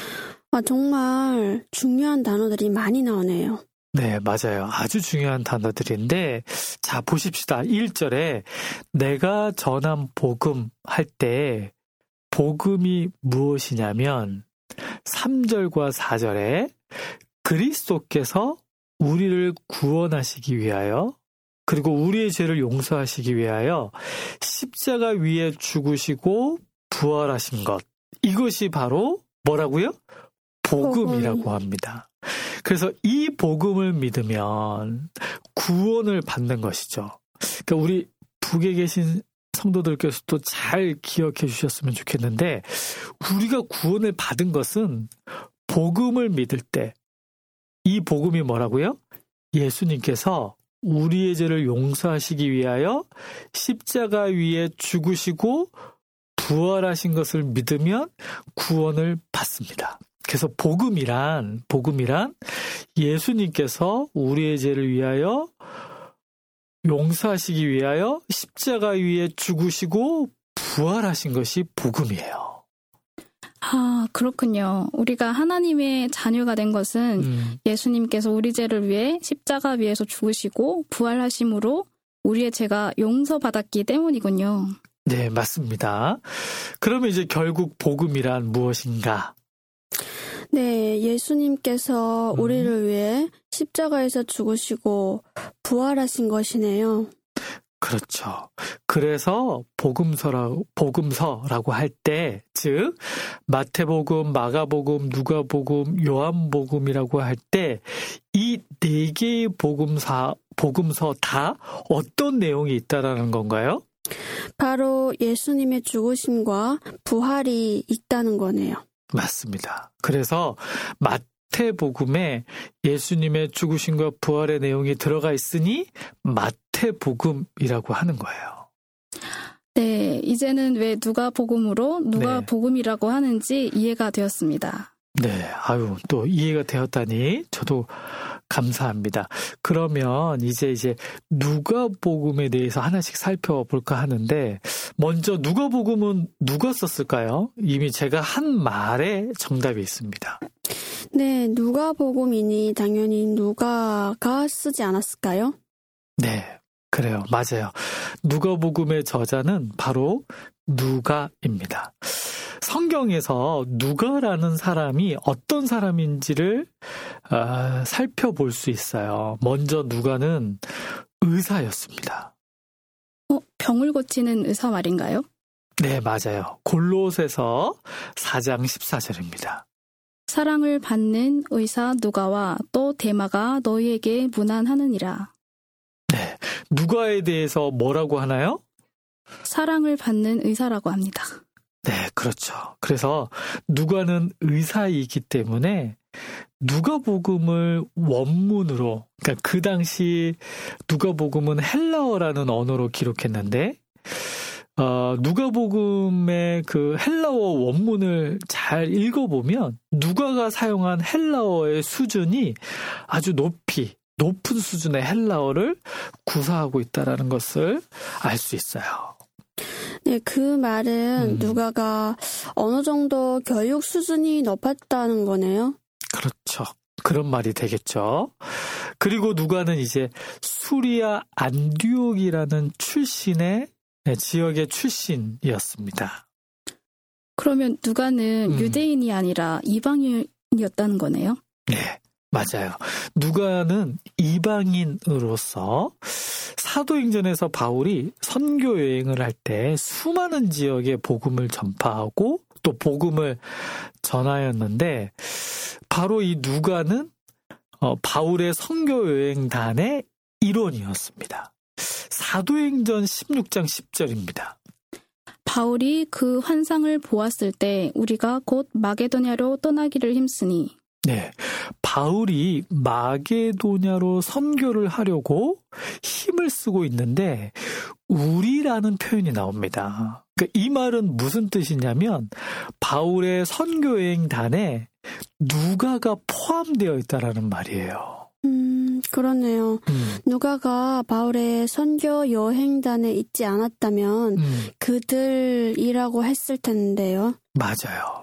정말 중요한 단어들이 많이 나오네요. 네, 맞아요. 아주 중요한 단어들인데, 자, 보십시다. 1절에 내가 전한 복음 할 때 복음이 무엇이냐면 3절과 4절에 그리스도께서 우리를 구원하시기 위하여 그리고 우리의 죄를 용서하시기 위하여 십자가 위에 죽으시고 부활하신 것. 이것이 바로 뭐라고요? 복음이라고 합니다. 그래서 이 복음을 믿으면 구원을 받는 것이죠. 그러니까 우리 북에 계신 성도들께서도 잘 기억해 주셨으면 좋겠는데 우리가 구원을 받은 것은 복음을 믿을 때 이 복음이 뭐라고요? 예수님께서 우리의 죄를 용서하시기 위하여 십자가 위에 죽으시고 부활하신 것을 믿으면 구원을 받습니다. 그래서 복음이란 예수님께서 우리의 죄를 위하여 용서하시기 위하여 십자가 위에 죽으시고 부활하신 것이 복음이에요. 그렇군요. 우리가 하나님의 자녀가 된 것은 예수님께서 우리 죄를 위해 십자가 위에서 죽으시고 부활하심으로 우리의 죄가 용서받았기 때문이군요. 네, 맞습니다. 그러면 이제 결국 복음이란 무엇인가? 네, 예수님께서 우리를 위해 십자가에서 죽으시고 부활하신 것이네요. 그렇죠. 그래서 복음서라고 할 때, 즉 마태복음, 마가복음, 누가복음, 요한복음이라고 할 때 이 4개의 복음서 다 어떤 내용이 있다라는 건가요? 바로 예수님의 죽으심과 부활이 있다는 거네요. 맞습니다. 그래서 마태복음에 예수님의 죽으심과 부활의 내용이 들어가 있으니 마태복음이라고 하는 거예요. 네, 이제는 왜 누가복음으로 누가복음이라고 하는지 이해가 되었습니다. 네, 또 이해가 되었다니 저도 감사합니다. 그러면 이제 누가복음에 대해서 하나씩 살펴볼까 하는데 먼저 누가복음은 누가 썼을까요? 이미 제가 한 말에 정답이 있습니다. 네, 누가복음이니 당연히 누가가 쓰지 않았을까요? 네, 그래요. 맞아요. 누가복음의 저자는 바로 누가입니다. 성경에서 누가라는 사람이 어떤 사람인지를 살펴볼 수 있어요. 먼저 누가는 의사였습니다. 병을 고치는 의사 말인가요? 네, 맞아요. 골로새서 4장 14절입니다. 사랑을 받는 의사 누가와 또 데마가 너희에게 문안하느니라. 네, 누가에 대해서 뭐라고 하나요? 사랑을 받는 의사라고 합니다. 네, 그렇죠. 그래서 누가는 의사이기 때문에 누가복음을 원문으로, 그러니까 그 당시 누가복음은 헬라어라는 언어로 기록했는데 누가복음의 그 헬라어 원문을 잘 읽어보면 누가가 사용한 헬라어의 수준이 아주 높은 수준의 헬라어를 구사하고 있다는 것을 알 수 있어요. 네, 그 말은 누가가 어느 정도 교육 수준이 높았다는 거네요. 그렇죠. 그런 말이 되겠죠. 그리고 누가는 이제 수리아 안디옥이라는 지역의 출신이었습니다. 그러면 누가는 유대인이 아니라 이방인이었다는 거네요? 네, 맞아요. 누가는 이방인으로서 사도행전에서 바울이 선교 여행을 할 때 수많은 지역에 복음을 전파하고 또 복음을 전하였는데 바로 이 누가는 바울의 선교 여행단의 일원이었습니다. 사도행전 16장 10절입니다. 바울이 그 환상을 보았을 때 우리가 곧 마게도냐로 떠나기를 힘쓰니. 네, 바울이 마게도냐로 선교를 하려고 힘을 쓰고 있는데 우리라는 표현이 나옵니다. 그러니까 이 말은 무슨 뜻이냐면 바울의 선교 여행단에 누가가 포함되어 있다라는 말이에요. 그러네요. 누가가 바울의 선교 여행단에 있지 않았다면 그들이라고 했을 텐데요. 맞아요.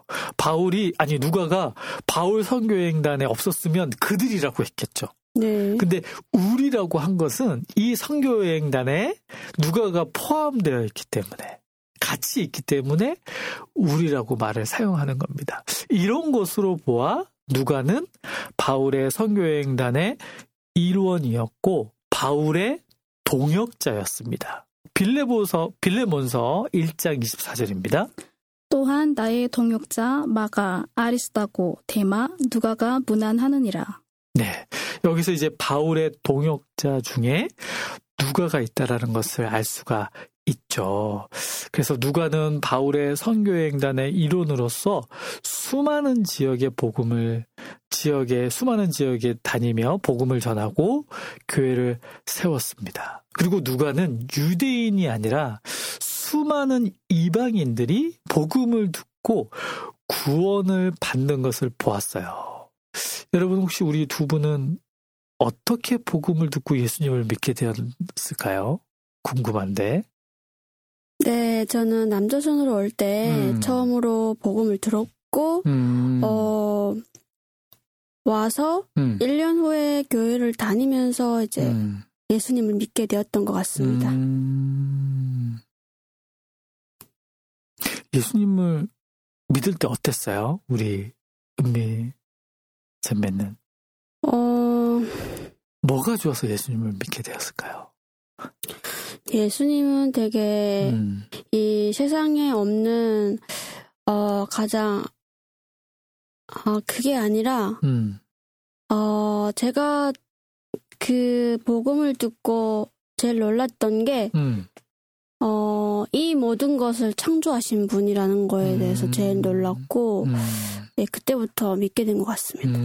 누가가 바울 선교 여행단에 없었으면 그들이라고 했겠죠. 네. 근데 우리라고 한 것은 이 선교 여행단에 누가가 포함되어 있기 때문에 같이 있기 때문에 우리라고 말을 사용하는 겁니다. 이런 것으로 보아 누가는 바울의 선교 여행단의 일원이었고 바울의 동역자였습니다. 빌레몬서 1장 24절입니다. 또한 나의 동역자 마가, 아리스다고, 데마, 누가가 문안하느니라. 네, 여기서 이제 바울의 동역자 중에 누가가 있다라는 것을 알 수가 있죠. 그래서 누가는 바울의 선교여행단의 일원으로서 수많은 지역에 다니며 복음을 전하고 교회를 세웠습니다. 그리고 누가는 유대인이 아니라 수많은 이방인들이 복음을 듣고 구원을 받는 것을 보았어요. 여러분 혹시 우리 두 분은 어떻게 복음을 듣고 예수님을 믿게 되었을까요? 궁금한데. 네, 저는 남조선으로 올 때 처음으로 복음을 들었고 와서 1년 후에 교회를 다니면서 이제 예수님을 믿게 되었던 것 같습니다. 예수님을 믿을 때 어땠어요? 우리 은미 잼매는. 뭐가 좋아서 예수님을 믿게 되었을까요? 예수님은 되게 이 세상에 없는 가장 그게 아니라 제가 그 복음을 듣고 제일 놀랐던 게 이 모든 것을 창조하신 분이라는 거에 대해서 제일 놀랐고 네, 그때부터 믿게 된 것 같습니다.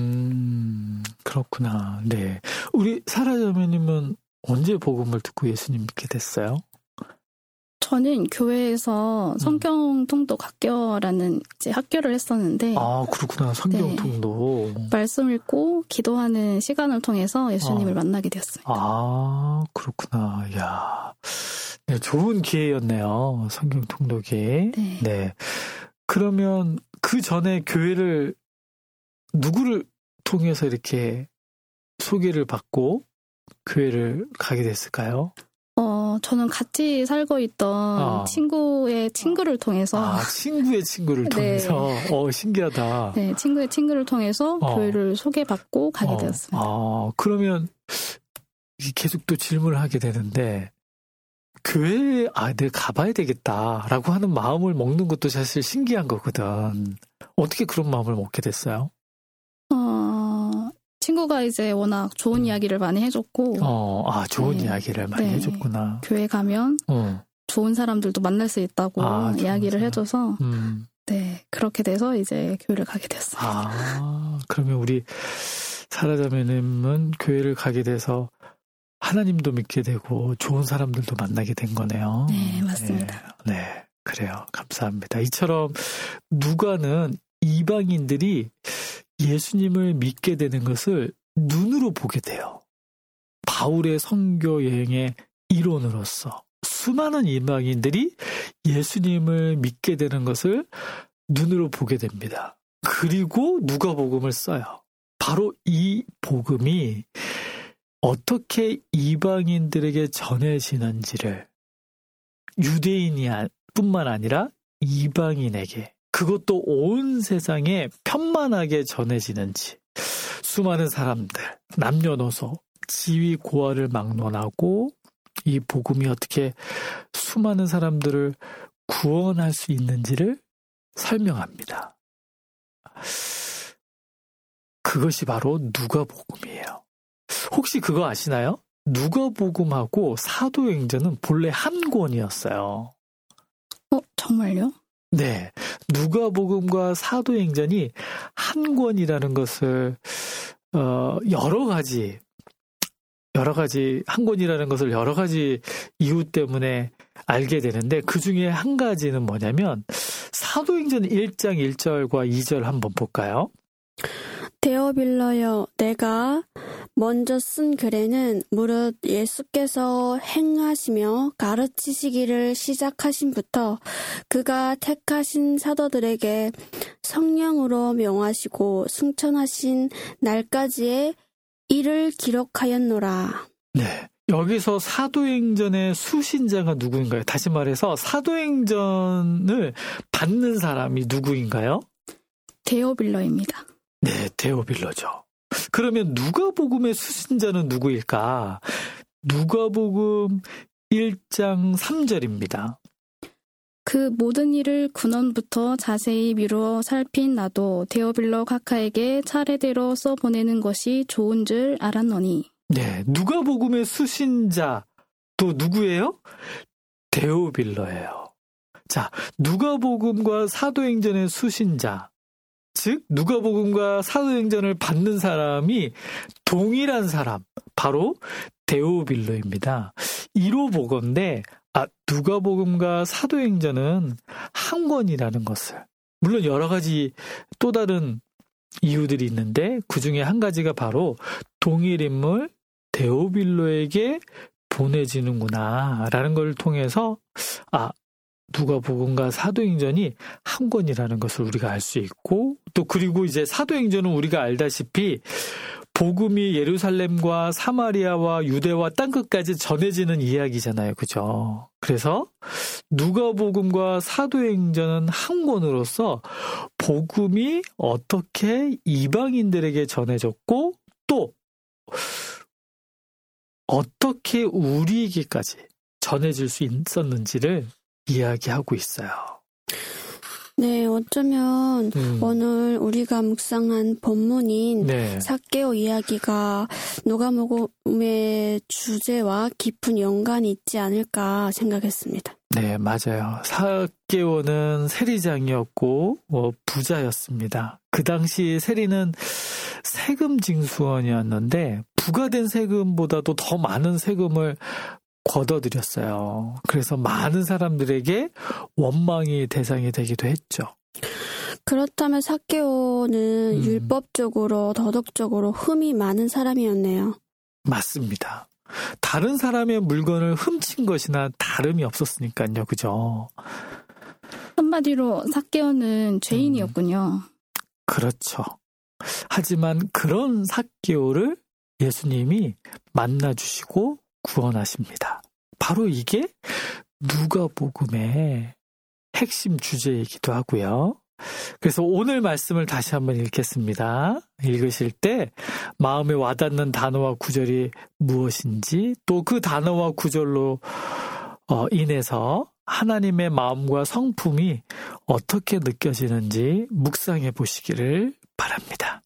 그렇구나. 네, 우리 사라자매님은 언제 복음을 듣고 예수님 믿게 됐어요? 저는 교회에서 성경 통독 학교라는 이제 학교를 했었는데. 아, 그렇구나. 성경 통독. 네, 말씀 읽고 기도하는 시간을 통해서 예수님을 만나게 되었습니다. 아, 그렇구나. 야, 네, 좋은 기회였네요. 성경 통독이. 네. 네. 그러면 그 전에 교회를 누구를 통해서 이렇게 소개를 받고 교회를 가게 됐을까요? 저는 같이 살고 있던 친구의 친구를 통해서. 친구의 친구를 통해서? 네. 신기하다. 네, 친구의 친구를 통해서 교회를 소개받고 가게 되었습니다. 그러면 계속 또 질문을 하게 되는데, 교회에, 내가 가봐야 되겠다라고 하는 마음을 먹는 것도 사실 신기한 거거든. 어떻게 그런 마음을 먹게 됐어요? 친구가 이제 워낙 좋은 이야기를 많이 해줬고. 좋은 이야기를 많이 해줬구나. 교회 가면 좋은 사람들도 만날 수 있다고 이야기를 해줘서. 네, 그렇게 돼서 이제 교회를 가게 됐어요. 그러면 우리 사라자매님은 교회를 가게 돼서 하나님도 믿게 되고 좋은 사람들도 만나게 된 거네요. 네, 맞습니다. 네, 그래요. 감사합니다. 이처럼 누가는 이방인들이 예수님을 믿게 되는 것을 눈으로 보게 돼요. 바울의 선교 여행의 일원으로서 수많은 이방인들이 예수님을 믿게 되는 것을 눈으로 보게 됩니다. 그리고 누가복음을 써요. 바로 이 복음이 어떻게 이방인들에게 전해지는지를 유대인이 뿐만 아니라 이방인에게, 그것도 온 세상에 편만하게 전해지는지, 수많은 사람들, 남녀노소, 지위 고하를 막론하고 이 복음이 어떻게 수많은 사람들을 구원할 수 있는지를 설명합니다. 그것이 바로 누가복음이에요. 혹시 그거 아시나요? 누가복음하고 사도행전은 본래 한 권이었어요. 정말요? 네. 누가복음과 사도행전이 한 권이라는 것을 여러 가지 한 권이라는 것을 여러 가지 이유 때문에 알게 되는데, 그 중에 한 가지는 뭐냐면 사도행전 1장 1절과 2절 한번 볼까요? 데오빌러여, 내가 먼저 쓴 글에는 무릇 예수께서 행하시며 가르치시기를 시작하신부터 그가 택하신 사도들에게 성령으로 명하시고 승천하신 날까지의 일을 기록하였노라. 네. 여기서 사도행전의 수신자가 누구인가요? 다시 말해서 사도행전을 받는 사람이 누구인가요? 데오빌러입니다. 네, 데오빌러죠. 그러면 누가복음의 수신자는 누구일까? 누가복음 1장 3절입니다. 그 모든 일을 근원부터 자세히 미루어 살핀 나도 데오빌러 각하에게 차례대로 써보내는 것이 좋은 줄 알았노니. 네, 누가복음의 수신자 또 누구예요? 데오빌러예요. 자, 누가복음과 사도행전의 수신자, 즉 누가복음과 사도행전을 받는 사람이 동일한 사람, 바로 데오빌러입니다. 이로 보건대 누가복음과 사도행전은 한 권이라는 것을, 물론 여러 가지 또 다른 이유들이 있는데 그 중에 한 가지가 바로 동일 인물 데오빌러에게 보내지는구나 라는 걸 통해서 누가복음과 사도행전이 한 권이라는 것을 우리가 알 수 있고, 또 그리고 이제 사도행전은 우리가 알다시피 복음이 예루살렘과 사마리아와 유대와 땅끝까지 전해지는 이야기잖아요. 그죠? 그래서 누가복음과 사도행전은 한 권으로서 복음이 어떻게 이방인들에게 전해졌고 또 어떻게 우리에게까지 전해질 수 있었는지를 이야기하고 있어요. 네, 어쩌면 오늘 우리가 묵상한 본문인 삭개오 이야기가 누가복음의 주제와 깊은 연관이 있지 않을까 생각했습니다. 네, 맞아요. 삭개오는 세리장이었고 부자였습니다. 그 당시 세리는 세금 징수원이었는데 부과된 세금보다도 더 많은 세금을 걷어들였어요. 그래서 많은 사람들에게 원망의 대상이 되기도 했죠. 그렇다면 삭개오는 율법적으로 도덕적으로 흠이 많은 사람이었네요. 맞습니다. 다른 사람의 물건을 훔친 것이나 다름이 없었으니까요. 그죠? 한마디로 삭개오는 죄인이었군요. 그렇죠. 하지만 그런 삭개오를 예수님이 만나주시고 구원하십니다. 바로 이게 누가복음의 핵심 주제이기도 하고요. 그래서 오늘 말씀을 다시 한번 읽겠습니다. 읽으실 때 마음에 와닿는 단어와 구절이 무엇인지, 또 그 단어와 구절로 인해서 하나님의 마음과 성품이 어떻게 느껴지는지 묵상해 보시기를 바랍니다.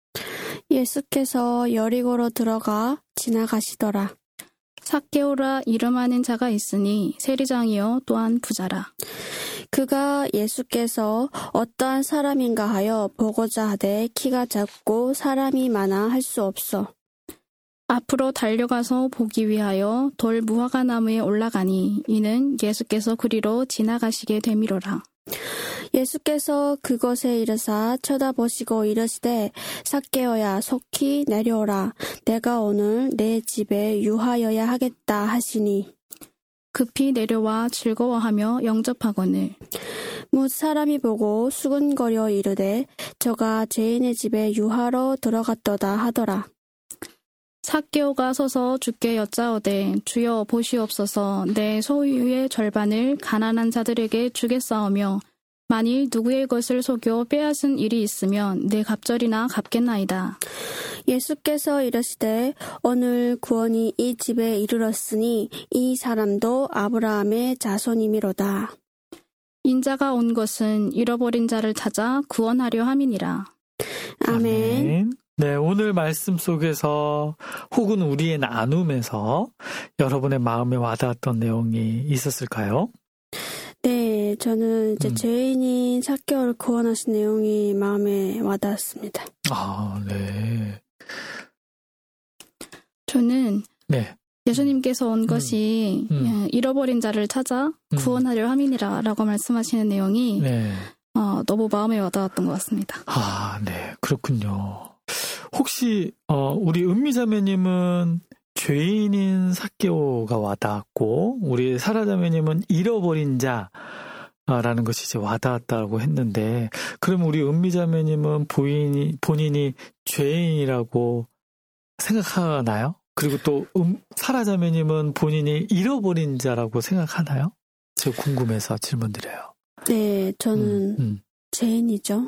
예수께서 여리고로 들어가 지나가시더라. 삭개오라 이름하는 자가 있으니 세리장이요 또한 부자라. 그가 예수께서 어떠한 사람인가 하여 보고자 하되 키가 작고 사람이 많아 할 수 없어. 앞으로 달려가서 보기 위하여 돌 무화과 나무에 올라가니 이는 예수께서 그리로 지나가시게 되미로라. 예수께서 그것에 이르사 쳐다보시고 이르시되 삭개오야 속히 내려오라. 내가 오늘 내 집에 유하여야 하겠다 하시니. 급히 내려와 즐거워하며 영접하거늘. 뭇 사람이 보고 수근거려 이르되 저가 죄인의 집에 유하러 들어갔도다 하더라. 삭개오가 서서 주께 여짜오되 주여 보시옵소서 내 소유의 절반을 가난한 자들에게 주겠사오며 만일 누구의 것을 속여 빼앗은 일이 있으면 내 갑절이나 갚겠나이다. 예수께서 이르시되 오늘 구원이 이 집에 이르렀으니 이 사람도 아브라함의 자손이미로다. 인자가 온 것은 잃어버린 자를 찾아 구원하려 함이니라. 아멘. 네, 오늘 말씀 속에서 혹은 우리의 나눔에서 여러분의 마음에 와닿았던 내용이 있었을까요? 네, 저는 이제 죄인인 삭개오를 구원하신 내용이 마음에 와닿았습니다. 아, 네. 저는 네. 예수님께서 온 것이 잃어버린 자를 찾아 구원하려 함이니라 라고 말씀하시는 내용이 네. 너무 마음에 와닿았던 것 같습니다. 아, 네. 그렇군요. 혹시 우리 은미자매님은 죄인인 삭개오가 와닿았고 우리 사라자매님은 잃어버린 자라는 것이 이제 와닿았다고 했는데 그럼 우리 은미자매님은 본인이 죄인이라고 생각하나요? 그리고 또 사라자매님은 본인이 잃어버린 자라고 생각하나요? 제가 궁금해서 질문드려요. 네, 저는 죄인이죠.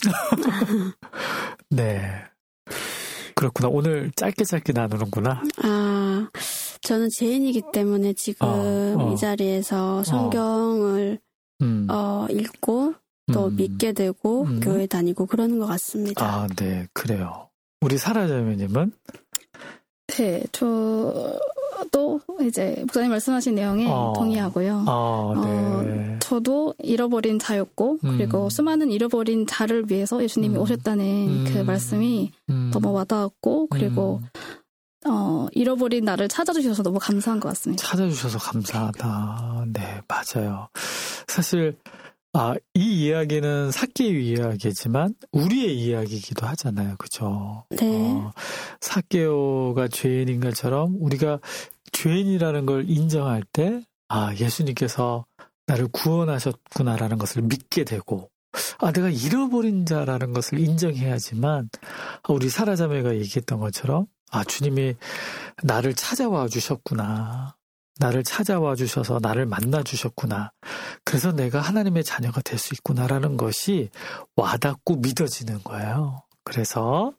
네. 그렇구나. 오늘 짧게 나누는구나. 아, 저는 죄인이기 때문에 지금 이 자리에서 성경을 읽고 또 믿게 되고 교회 다니고 그러는 것 같습니다. 아, 네. 그래요. 우리 사라자매님은? 네, 저도 이제 목사님 말씀하신 내용에 동의하고요. 네. 저도 잃어버린 자였고 그리고 수많은 잃어버린 자를 위해서 예수님이 오셨다는 그 말씀이 너무 와닿았고 그리고 잃어버린 나를 찾아주셔서 너무 감사한 것 같습니다. 찾아주셔서 감사하다. 네, 맞아요. 사실 이 이야기는 삭개오 이야기지만 우리의 이야기이기도 하잖아요. 그죠? 네. 삭개오가 죄인인 것처럼 우리가 죄인이라는 걸 인정할 때 예수님께서 나를 구원하셨구나라는 것을 믿게 되고 내가 잃어버린 자라는 것을 인정해야지만 우리 사라자매가 얘기했던 것처럼 주님이 나를 찾아와 주셨구나. 나를 찾아와 주셔서 나를 만나 주셨구나. 그래서 내가 하나님의 자녀가 될 수 있구나라는 것이 와닿고 믿어지는 거예요. 그래서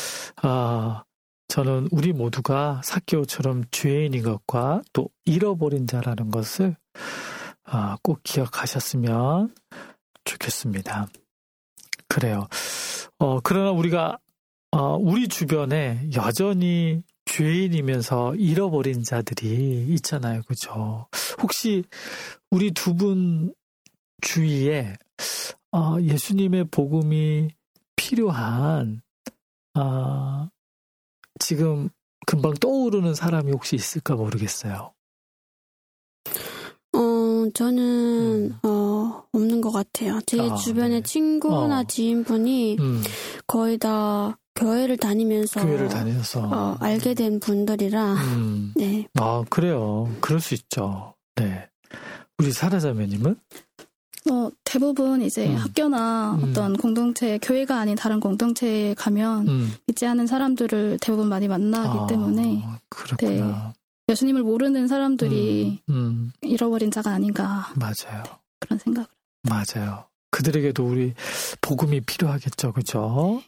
저는 우리 모두가 삭개오처럼 죄인인 것과 또 잃어버린 자라는 것을 꼭 기억하셨으면 좋겠습니다. 그래요. 그러나 우리가 우리 주변에 여전히 죄인이면서 잃어버린 자들이 있잖아요. 그죠? 혹시 우리 두 분 주위에 예수님의 복음이 필요한 지금 금방 떠오르는 사람이 혹시 있을까 모르겠어요. 저는 없는 것 같아요. 제 주변의 친구나 지인분이 거의 다 교회를 다니면서 알게 된 분들이라 네. 그래요. 그럴 수 있죠. 네. 우리 사라자매님은? 대부분 이제 학교나 어떤 공동체, 교회가 아닌 다른 공동체에 가면 믿지 않은 사람들을 대부분 많이 만나기 때문에 그렇구나. 네, 예수님을 모르는 사람들이 잃어버린 자가 아닌가. 맞아요. 그런 생각을. 맞아요. 그들에게도 우리 복음이 필요하겠죠. 그죠?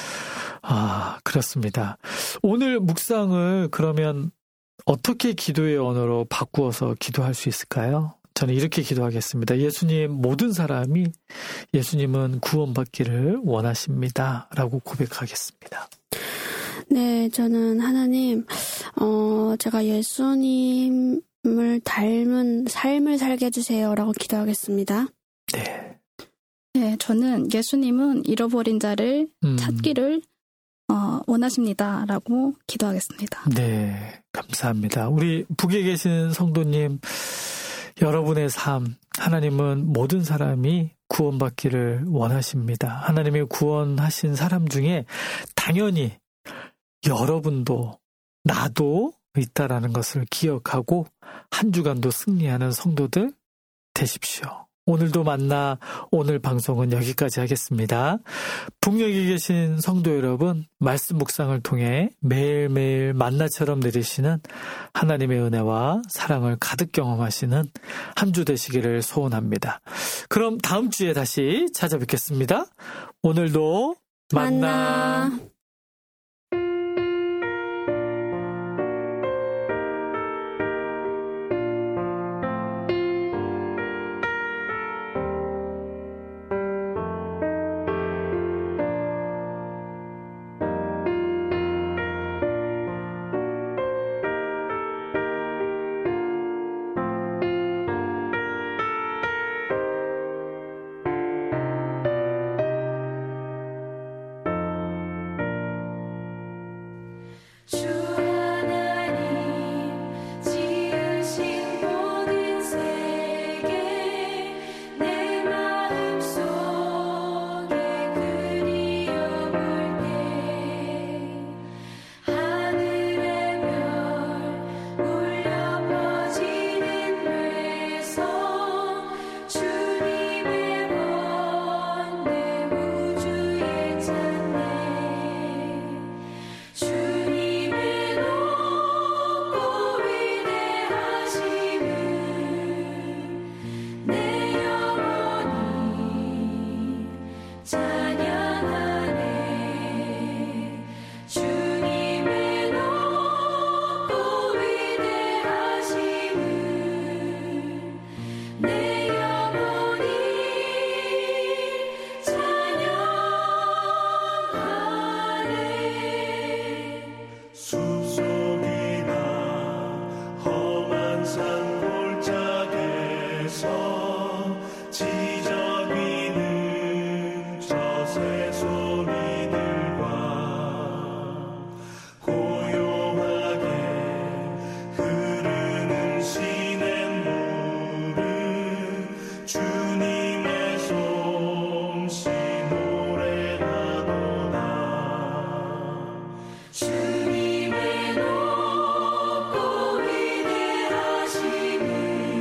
그렇습니다. 오늘 묵상을 그러면 어떻게 기도의 언어로 바꾸어서 기도할 수 있을까요? 저는 이렇게 기도하겠습니다. 예수님, 모든 사람이 예수님은 구원받기를 원하십니다. 라고 고백하겠습니다. 네, 저는 하나님, 제가 예수님을 닮은 삶을 살게 해주세요. 라고 기도하겠습니다. 네. 네, 저는 예수님은 잃어버린 자를 찾기를 원하십니다. 라고 기도하겠습니다. 네, 감사합니다. 우리 북에 계신 성도님, 여러분의 삶, 하나님은 모든 사람이 구원받기를 원하십니다. 하나님이 구원하신 사람 중에 당연히 여러분도 나도 있다라는 것을 기억하고 한 주간도 승리하는 성도들 되십시오. 오늘도 만나 오늘 방송은 여기까지 하겠습니다. 북녘에 계신 성도 여러분, 말씀 묵상을 통해 매일매일 만나처럼 내리시는 하나님의 은혜와 사랑을 가득 경험하시는 한 주 되시기를 소원합니다. 그럼 다음 주에 다시 찾아뵙겠습니다. 오늘도 만나.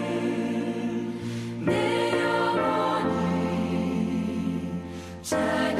자